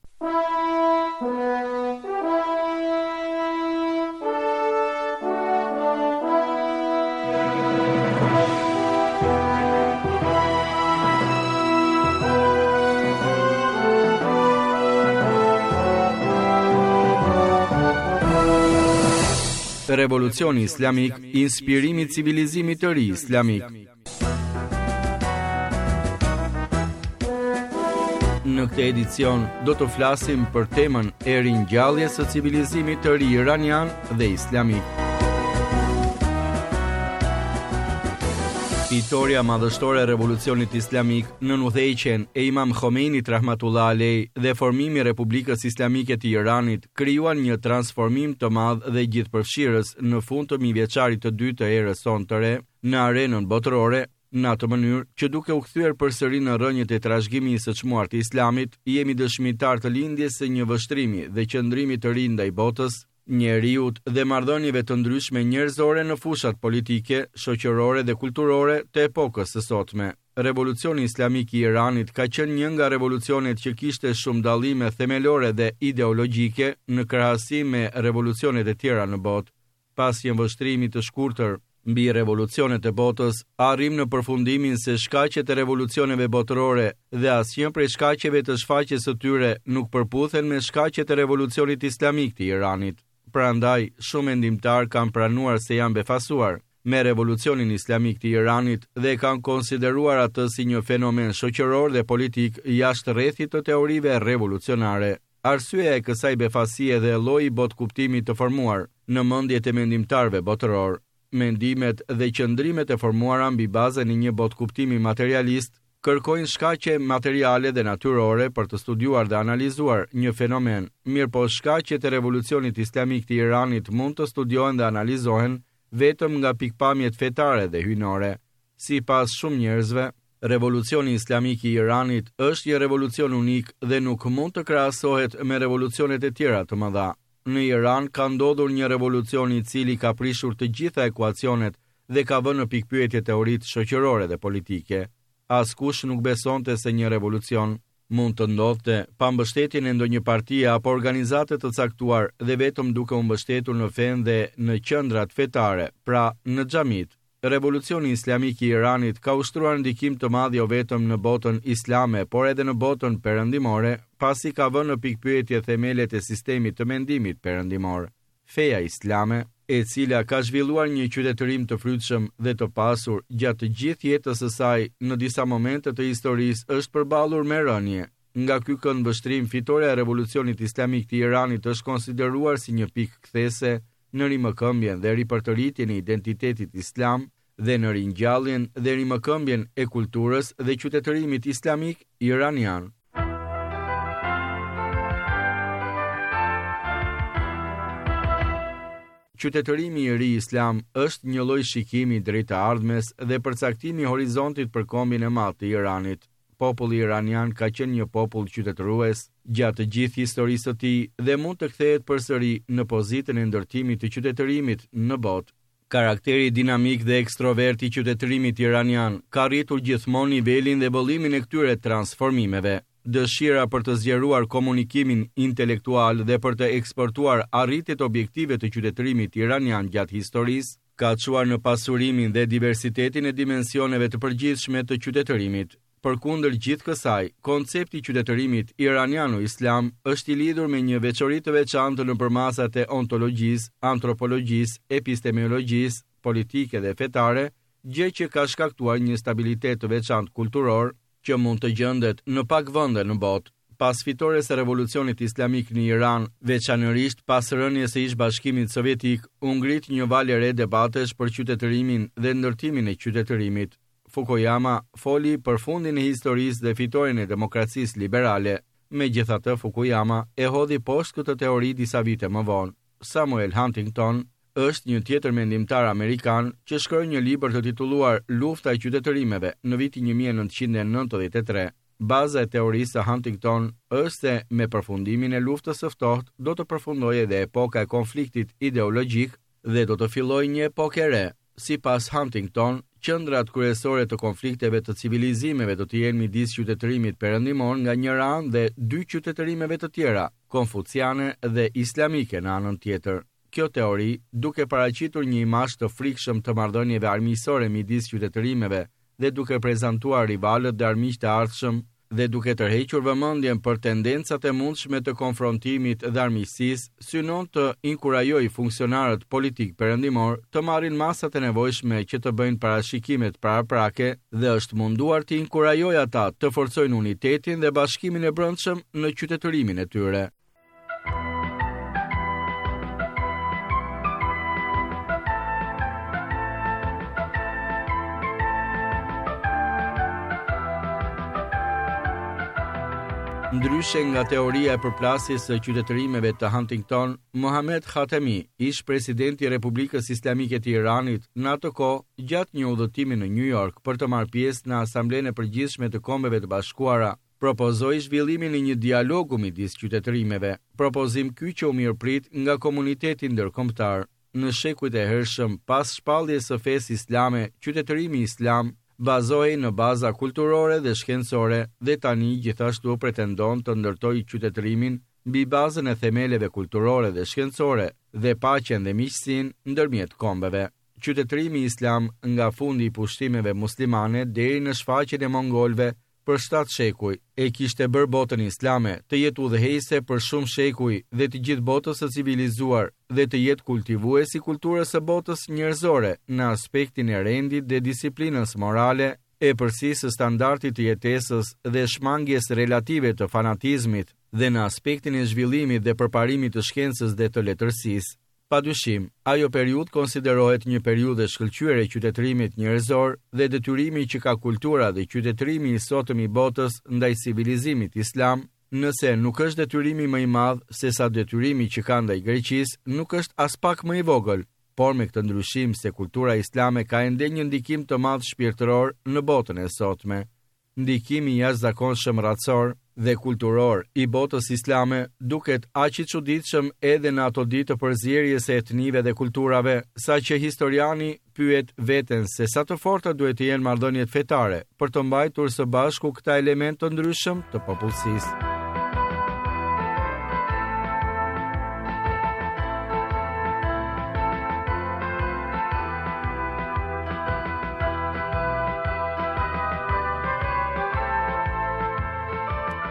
Revolucioni islamik, inspirimi i civilizimit të ri islamik. Në këtë edicion do të flasim për temën e ringjalljes së civilizimit të ri iranian dhe islamik. Fitoria madhështore e revolucionit islamik në udhëheqjen e Imam Khomeinit rahmatullah alej dhe formimi i Republikës Islamike të Iranit krijuan një transformim të madh dhe gjithëpërfshirës në fund të mijëvjeçarit të dytë të erës sonë të re në arenën botërore, në atë mënyrë që duke u kthyer përsëri në rrënjët e trashëgimisë së çmuar të Islamit, jemi dëshmitar të lindjes së një vështrimi dhe qëndrimi të ri ndaj botës, njeriut dhe marrëdhënieve të ndryshme njerëzore në fushat politike, shoqërore dhe kulturore të epokës së sotme. Revolucioni islamik i Iranit ka qenë një nga revolucionet që kishte shumë dallime themelore dhe ideologjike në krahasim me revolucionet e tjera në botë. Pas një vështrimi të shkurtër mbi revolucionet e botës, arrim në përfundimin se shkaqet e revolucioneve botërore dhe asnjë prej shkaqeve të shfaqjes së tyre nuk përputhen me shkaqet e revolucionit islamik të Iranit. Prandaj, shumë endimtar kanë pranuar se janë befasuar me revolucionin islamik të Iranit dhe kanë konsideruar atë si një fenomen shoqëror dhe politik jashtë rrethit të teorive revolucionare. Arsyeja e kësaj befasie dhe lloji i botkuptimit të formuar në mendjet e mendimtarëve botëror, mendimet dhe qëndrimet e formuara mbi bazën e një botkuptimi materialist kërkojnë shkaqe materiale dhe natyrore për të studiuar dhe analizuar një fenomen, mirë po shkaqet e revolucionit islamik të Iranit mund të studiohen dhe analizohen vetëm nga pikpamjet fetare dhe hyjnore. Sipas shumë njerëzve, revolucioni islamik i Iranit është një revolucion unik dhe nuk mund të krahasohet me revolucionet e tjera të mëdha. Në Iran ka ndodhur një revolucion i cili ka prishur të gjitha ekuacionet dhe ka vënë në pikpyetje teoritë shoqërore dhe politike. Askush nuk besonte se një revolucion mund të ndodhte pa mbështetjen e ndonjë partie apo organizate të caktuar dhe vetëm duke u mbështetur në fen dhe në qendrat fetare, pra në xhamit. revolucioni islamik i Iranit ka ushtruar ndikim të madh jo vetëm në botën islame, por edhe në botën perëndimore, pasi ka vënë në pikpyetje themelet e sistemit të mendimit perëndimor. Feja islame, e cila ka zhvilluar një qytetërim të frytshëm dhe të pasur gjatë të gjithë jetës së saj në disa momente të historisë, është përballur me rënje. Nga ky këndvështrim, fitoria e revolucionit islamik të Iranit është konsideruar si një pikë kthese në rimëkëmbjen dhe ripërtëritjen e identitetit islam dhe në ringjalljen dhe rimëkëmbjen e kulturës dhe qytetërimit islamik iranian. Qytetërimi i ri islam është një lloj shikimi drejt të ardhmes dhe përcaktimi i horizontit për kombin e madh të Iranit. Populli iranian ka qenë një popull qytetërues gjatë të gjithë historisë së tij dhe mund të kthehet përsëri në pozitën e ndërtimit të qytetërimit në botë. Karakteri dinamik dhe ekstrovert i qytetërimit iranian ka rritur gjithmonë nivelin dhe bollimin e këtyre transformimeve. Dëshira për të zgjeruar komunikimin intelektual dhe për të eksportuar arritjet objektive të qytetërimit iranian gjatë historisë ka çuar në pasurimin dhe diversitetin e dimensioneve të përgjithshme të qytetërimit. Përkundër gjithë kësaj, koncepti i qytetërimit iraniano-islam është i lidhur me një veçori të veçantë nëpër masat e ontologjisë, antropologjisë, epistemologjisë, politike dhe fetare, gjë që ka shkaktuar një stabilitet të veçantë kulturor që mund të gjendet në pak vende në botë. Pas fitores së revolucionit islamik në Iran, veçanërisht pas rënies së ish-bashkimit sovjetik, u ngrit një valë e re debatesh për qytetërimin dhe ndërtimin e qytetërimit. Fukuyama foli për fundin e historisë dhe fitoren e demokracisë liberale. Megjithatë, Fukuyama e hodhi poshtë këtë teori disa vite më vonë. Samuel Huntington është një tjetër mendimtar amerikan që shkroi një libër të titulluar Lufta e qytetërimeve në vitin një mijë e nëntëqind e nëntëdhjetë e tre. Baza e teorisë së Huntington është se me përfundimin e luftës së ftohtë do të përfundojë edhe epoka e konfliktit ideologjik dhe do të fillojë një epokë e re. Sipas Huntington, qendrat kryesore të konflikteve të civilizimeve do të jenë midis qytetërimit perëndimor nga njëra anë dhe dy qytetërimeve të tjera, konfuciane dhe islamike në anën tjetër. Kjo teori, duke paraqitur një imazh të frikshëm të marrëdhënieve armiqësore midis qytetërimeve dhe duke prezantuar rivalët dhe armiqtë e ardhshëm dhe duke tërhequr vëmendjen për tendencat e mundshme të konfrontimit dhe armiqësisë, synon të inkurajojë funksionarët politik perëndimor të marrin masat e nevojshme që të bëjnë parashikimet paraprake dhe është munduar të inkurajojë ata të forcojnë unitetin dhe bashkimin e brendshëm në qytetërimin e tyre. Ndryshe nga teoria e përplasjes së qytetërimeve të Huntington, Mohammed Khatami, ish presidenti i Republikës Islamike të Iranit, në atë kohë gjatë një udhëtimi në New York për të marrë pjesë në Asamblenë e Përgjithshme të Kombeve të Bashkuara, propozoi zhvillimin e një dialogu midis qytetërimeve. Propozim ky që u mirëprit nga komuniteti ndërkombëtar. Në shekujt e hershëm, pas shpalljes së fesë islame, qytetërimi islam bazohej në baza kulturore dhe shkencore dhe tani gjithashtu pretendon të ndërtojë qytetërimin mbi bazën e themeleve kulturore dhe shkencore dhe paqen dhe miqësinë ndërmjet kombeve. Qytetërimi islam nga fundi i pushtimeve muslimane deri në shfaqjen e mongolëve për shtatë shekuj e kishte bërë botën islame të jetë udhëheqëse për shumë shekuj dhe të gjithë botës së civilizuar dhe të jetë kultivuesi i kulturës së botës njerëzore në aspektin e rendit dhe disiplinës morale, e përsisë së standardit të jetesës dhe shmangjes relative të fanatizmit dhe në aspektin e zhvillimit dhe përparimit të shkencës dhe të letërsisë. Padyshim, ajo periudhë konsiderohet një periudhë e shkëlqyer e qytetërimit njerëzor dhe detyrimi që ka kultura dhe qytetërimi i sotëm i botës ndaj civilizimit islam, nëse nuk është detyrimi më i madh se sa detyrimi që ka ndaj Greqisë, nuk është as pak më i vogël, por me këtë ndryshim se kultura islame ka ende një ndikim të madh shpirtëror në botën e sotme. Ndikimi jashtëzakonshëm racor dhe kulturor i botës islame duket aq i çuditshëm edhe në ato ditë të përzierjes së etnive dhe kulturave, saqë historiani pyet veten se sa të forta duhet të jenë marrëdhëniet fetare për të mbajtur së bashku këta elementë të ndryshëm të popullsisë.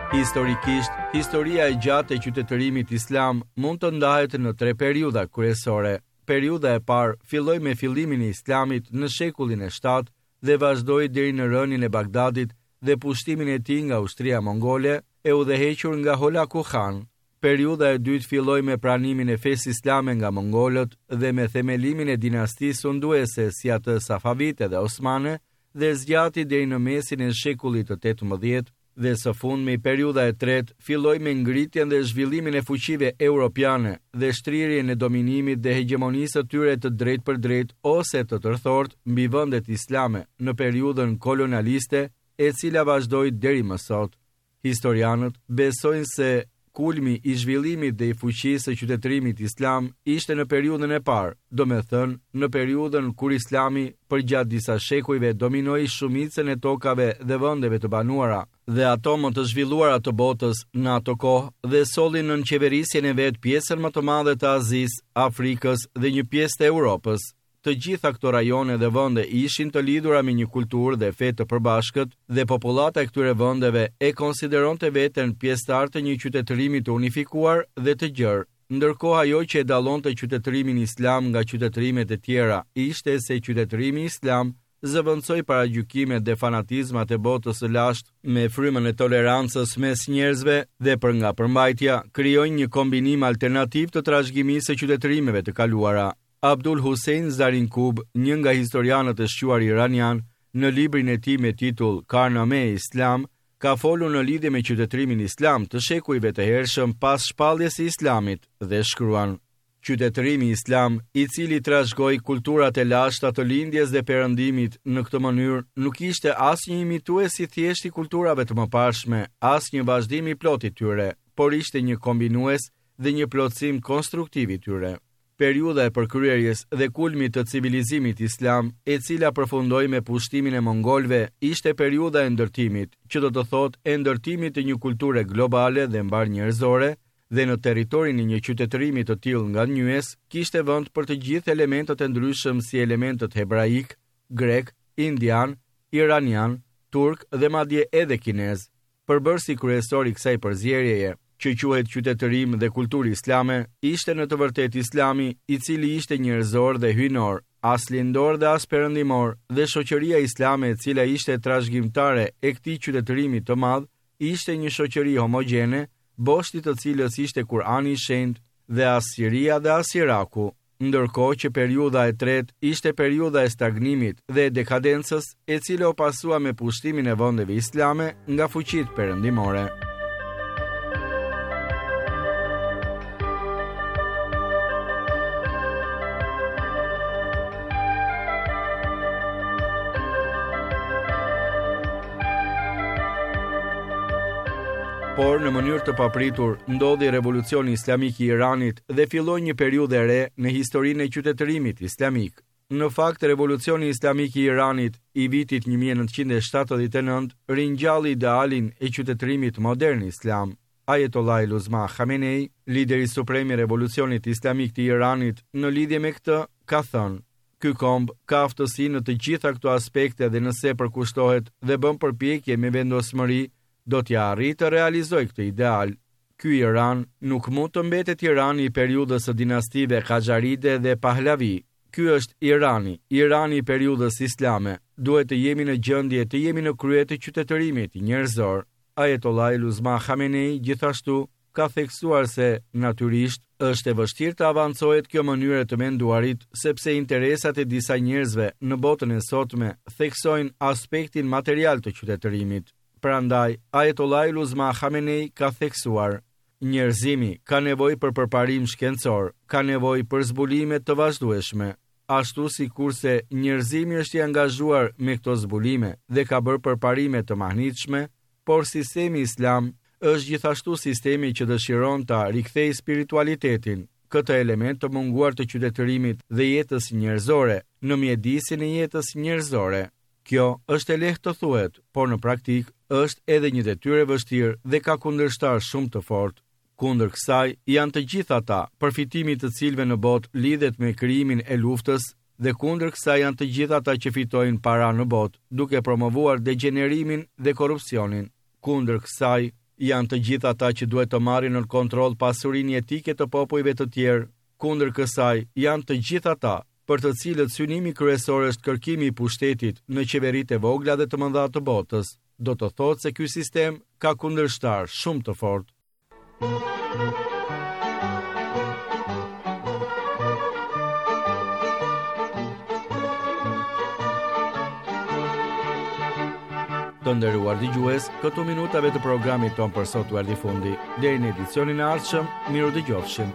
Historikisht, historia e gjatë e qytetërimit islam mund të ndahet në tre periudha kryesore. Periudha e parë filloi me fillimin e islamit në shekullin e shtatë dhe vazhdoi deri në rënien e Bagdadit dhe pushtimin e tij nga ushtria mongole e udhëhequr nga Hulaku Khan. Periudha e dytë filloi me pranimin e fesë islame nga mongolët dhe me themelimin e dinastisë sunduese si atë Safavite dhe Osmane dhe zgjati deri në mesin e shekullit të tetëmbëdhjetë. Dhe së fundmi, periudha e tretë filloi me ngritjen dhe zhvillimin e fuqive europiane dhe shtrirjen e dominimit dhe hegemonisë së tyre të drejtë për drejtë ose të tërthort mbi vendet islame në periudhën kolonialiste, e cila vazhdoi deri më sot. Historianët besojnë se kulmi i zhvillimit dhe i fuqisë së qytetërimit islam ishte në periudhën e parë, do me thënë në periudhën kur islami përgjatë disa shekujve dominoi shumicën e tokave dhe vendeve të banuara dhe ato më të zhvilluara të botës në ato kohë dhe solli nën qeverisjen e vet pjesën më të madhe të Azisë, Afrikës dhe një pjesë të Europës. Të gjitha këto rajone dhe vende ishin të lidhura me një kulturë dhe fe të përbashkët dhe popullata e këtyre vendeve e konsideronte veten pjesëtar të një qytetërimi të unifikuar dhe të gjerë. Ndërkohë ajo që e dallonte qytetërimin islam nga qytetërimet e tjera ishte se qytetërimi islam zëvendësoi paragjykimet dhe fanatizmat e botës së lashtë me frymën e tolerancës mes njerëzve dhe për nga përmbajtja krijoi një kombinim alternativ të trashëgimisë së qytetërimeve të kaluara. Abdul Hussein Zarinkub, një nga historianët e shquar iranian, në librin e tij me titull Karname Islam, ka folur në lidhje me qytetërimin islam të shekujve të hershëm pas shpalljes së islamit dhe shkruan: Qytetërimi islam, i cili trashëgoi kulturat e lashta të lindjes dhe perëndimit në këtë mënyrë, nuk ishte asnjë imitues i thjeshtë i kulturave të mëparshme, asnjë vazhdim i plotë i tyre, por ishte një kombinues dhe një plotësim konstruktiv i tyre. Periudha e përkryerjes dhe kulmit të civilizimit islam, e cila përfundoi me pushtimin e mongolëve, ishte periudha e ndërtimit, që do të thotë e ndërtimit të një kulture globale dhe mbar njerëzore, dhe në territorin e një qytetërimi të tillë nga nyes, kishte vend për të gjithë elementët e ndryshëm si elementët hebraik, grek, indian, iranian, turk dhe madje edhe kinez. Përbërësi kryesor i kësaj përzierjeje, që quhet qytetërim dhe kulturë islame, ishte në të vërtetë islami, i cili ishte njerëzor dhe hyjnor, as lindor dhe as perëndimor, dhe shoqëria islame e cila ishte trashëgimtare e këtij qytetërimi të madh, ishte një shoqëri homogjene, boshti të cilës ishte Kurani i Shenjtë dhe as Siria dhe as Iraku, ndërkohë që periudha e tretë ishte periudha e stagnimit dhe e dekadencës, e cila u pasua me pushtimin e vendeve islame nga fuqitë perëndimore. Por në mënyrë të papritur, ndodhi revolucioni islamik i Iranit dhe filloi një periudhë e re në historinë e qytetërimit islamik. Në fakt, revolucioni islamik i Iranit i vitit një mijë e nëntëqind e shtatëdhjetë e nëntë ringjalli idealin e qytetërimit modern islam. Ayatollah Luzma Khamenei, lideri suprem i revolucionit islamik të Iranit, në lidhje me këtë, ka thënë: Ky komb ka aftësi në të gjitha këto aspekte dhe nëse përkushtohet dhe bën përpjekje me vendosmëri, do t'ja arrijë të realizojë këtë ideal. Ky Iran nuk mund të mbetet Irani i periudhës së dinastive Qaxharide dhe Pahlavi. Ky është Irani, Irani i periudhës islame. Duhet të jemi në gjendje të jemi në krye të qytetërimit njerëzor. Ayatollah Luzma Khamenei gjithashtu ka theksuar se natyrisht është e vështirë të avancohet kjo mënyrë të menduarit, sepse interesat e disa njerëzve në botën e sotme theksojnë aspektin material të qytetërimit. Prandaj, Ayatollah Luzma Khamenei ka theksuar: njerëzimi ka nevojë për përparim shkencor, ka nevojë për zbulime të vazhdueshme, ashtu si kurse njerëzimi është i angazhuar me këto zbulime dhe ka bërë përparime të mahnitshme, por sistemi islam është gjithashtu sistemi që dëshiron ta rikthejë spiritualitetin, këtë element të munguar të qytetërimit dhe jetës njerëzore, në mjedisin e jetës njerëzore. Kjo është e lehtë të thuhet, por në praktik është edhe një detyrë e vështirë dhe ka kundërshtar shumë të fortë. Kundër kësaj janë të gjitha ata, përfitimi të cilëve në botë lidhet me krijimin e luftës, dhe kundër kësaj janë të gjitha ata që fitojnë para në botë, duke promovuar degenerimin dhe korrupsionin. Kundër kësaj janë të gjithë ata që duhet të marrin në kontroll pasurinë jetike të popujve të tjerë, kundër kësaj janë të gjithë ata për të cilët synimi kryesor është kërkimi i pushtetit në qeveritë e vogla dhe të mëdha të botës. Do të thotë se ky sistem ka kundërshtar shumë të fortë. Të nderuar dëgjues, këto minutave të programit ton për sot u erdhi fundi. Deri në edicionin e ardhshëm, miru dëgjofshim.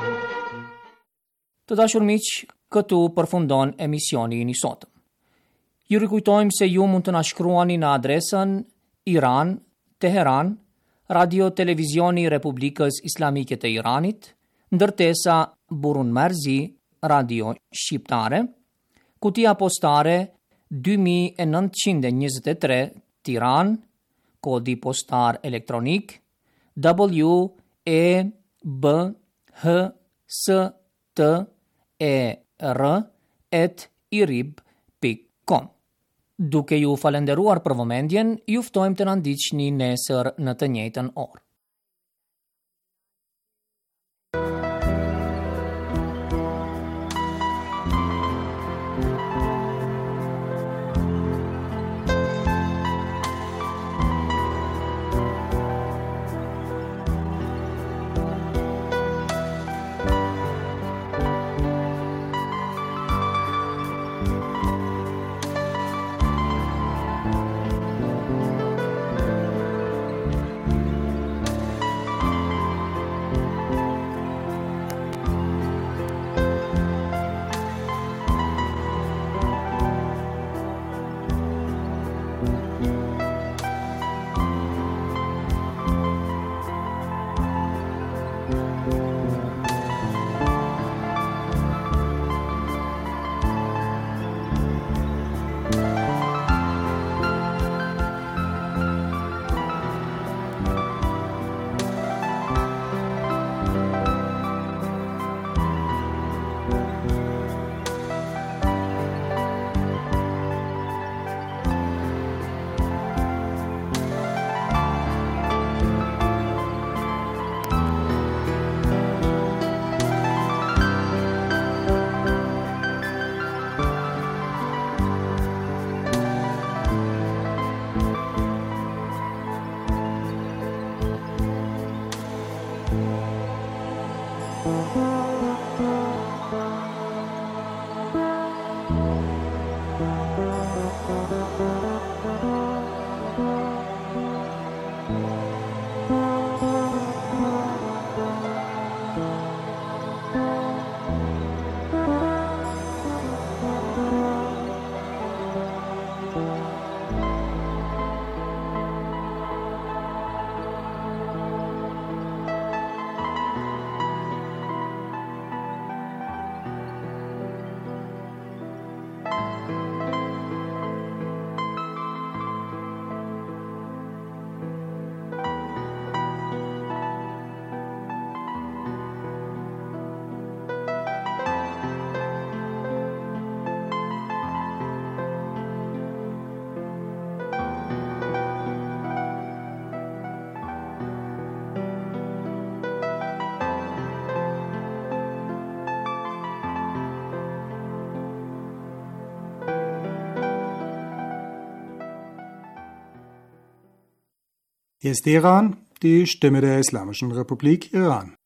Të dashur miq, këtu përfundon emisioni i sotëm. Ju rikujtojmë se ju mund të na shkruani në adresën Iran, Teheran, Radio Televizioni Republikës Islamike të Iranit, ndërtesa Burun Merzi, Radio Shqiptare, kutia postare dy mijë e nëntëqind e njëzet e tre, Tiran, kodi postar elektronik W E B H S T E R at irib pikë com. Duke ju falenderuar për vëmendjen, ju ftojmë të na ndiqni nesër në të njëjtën orë. Hier ist Iran, die Stimme der Islamischen Republik Iran.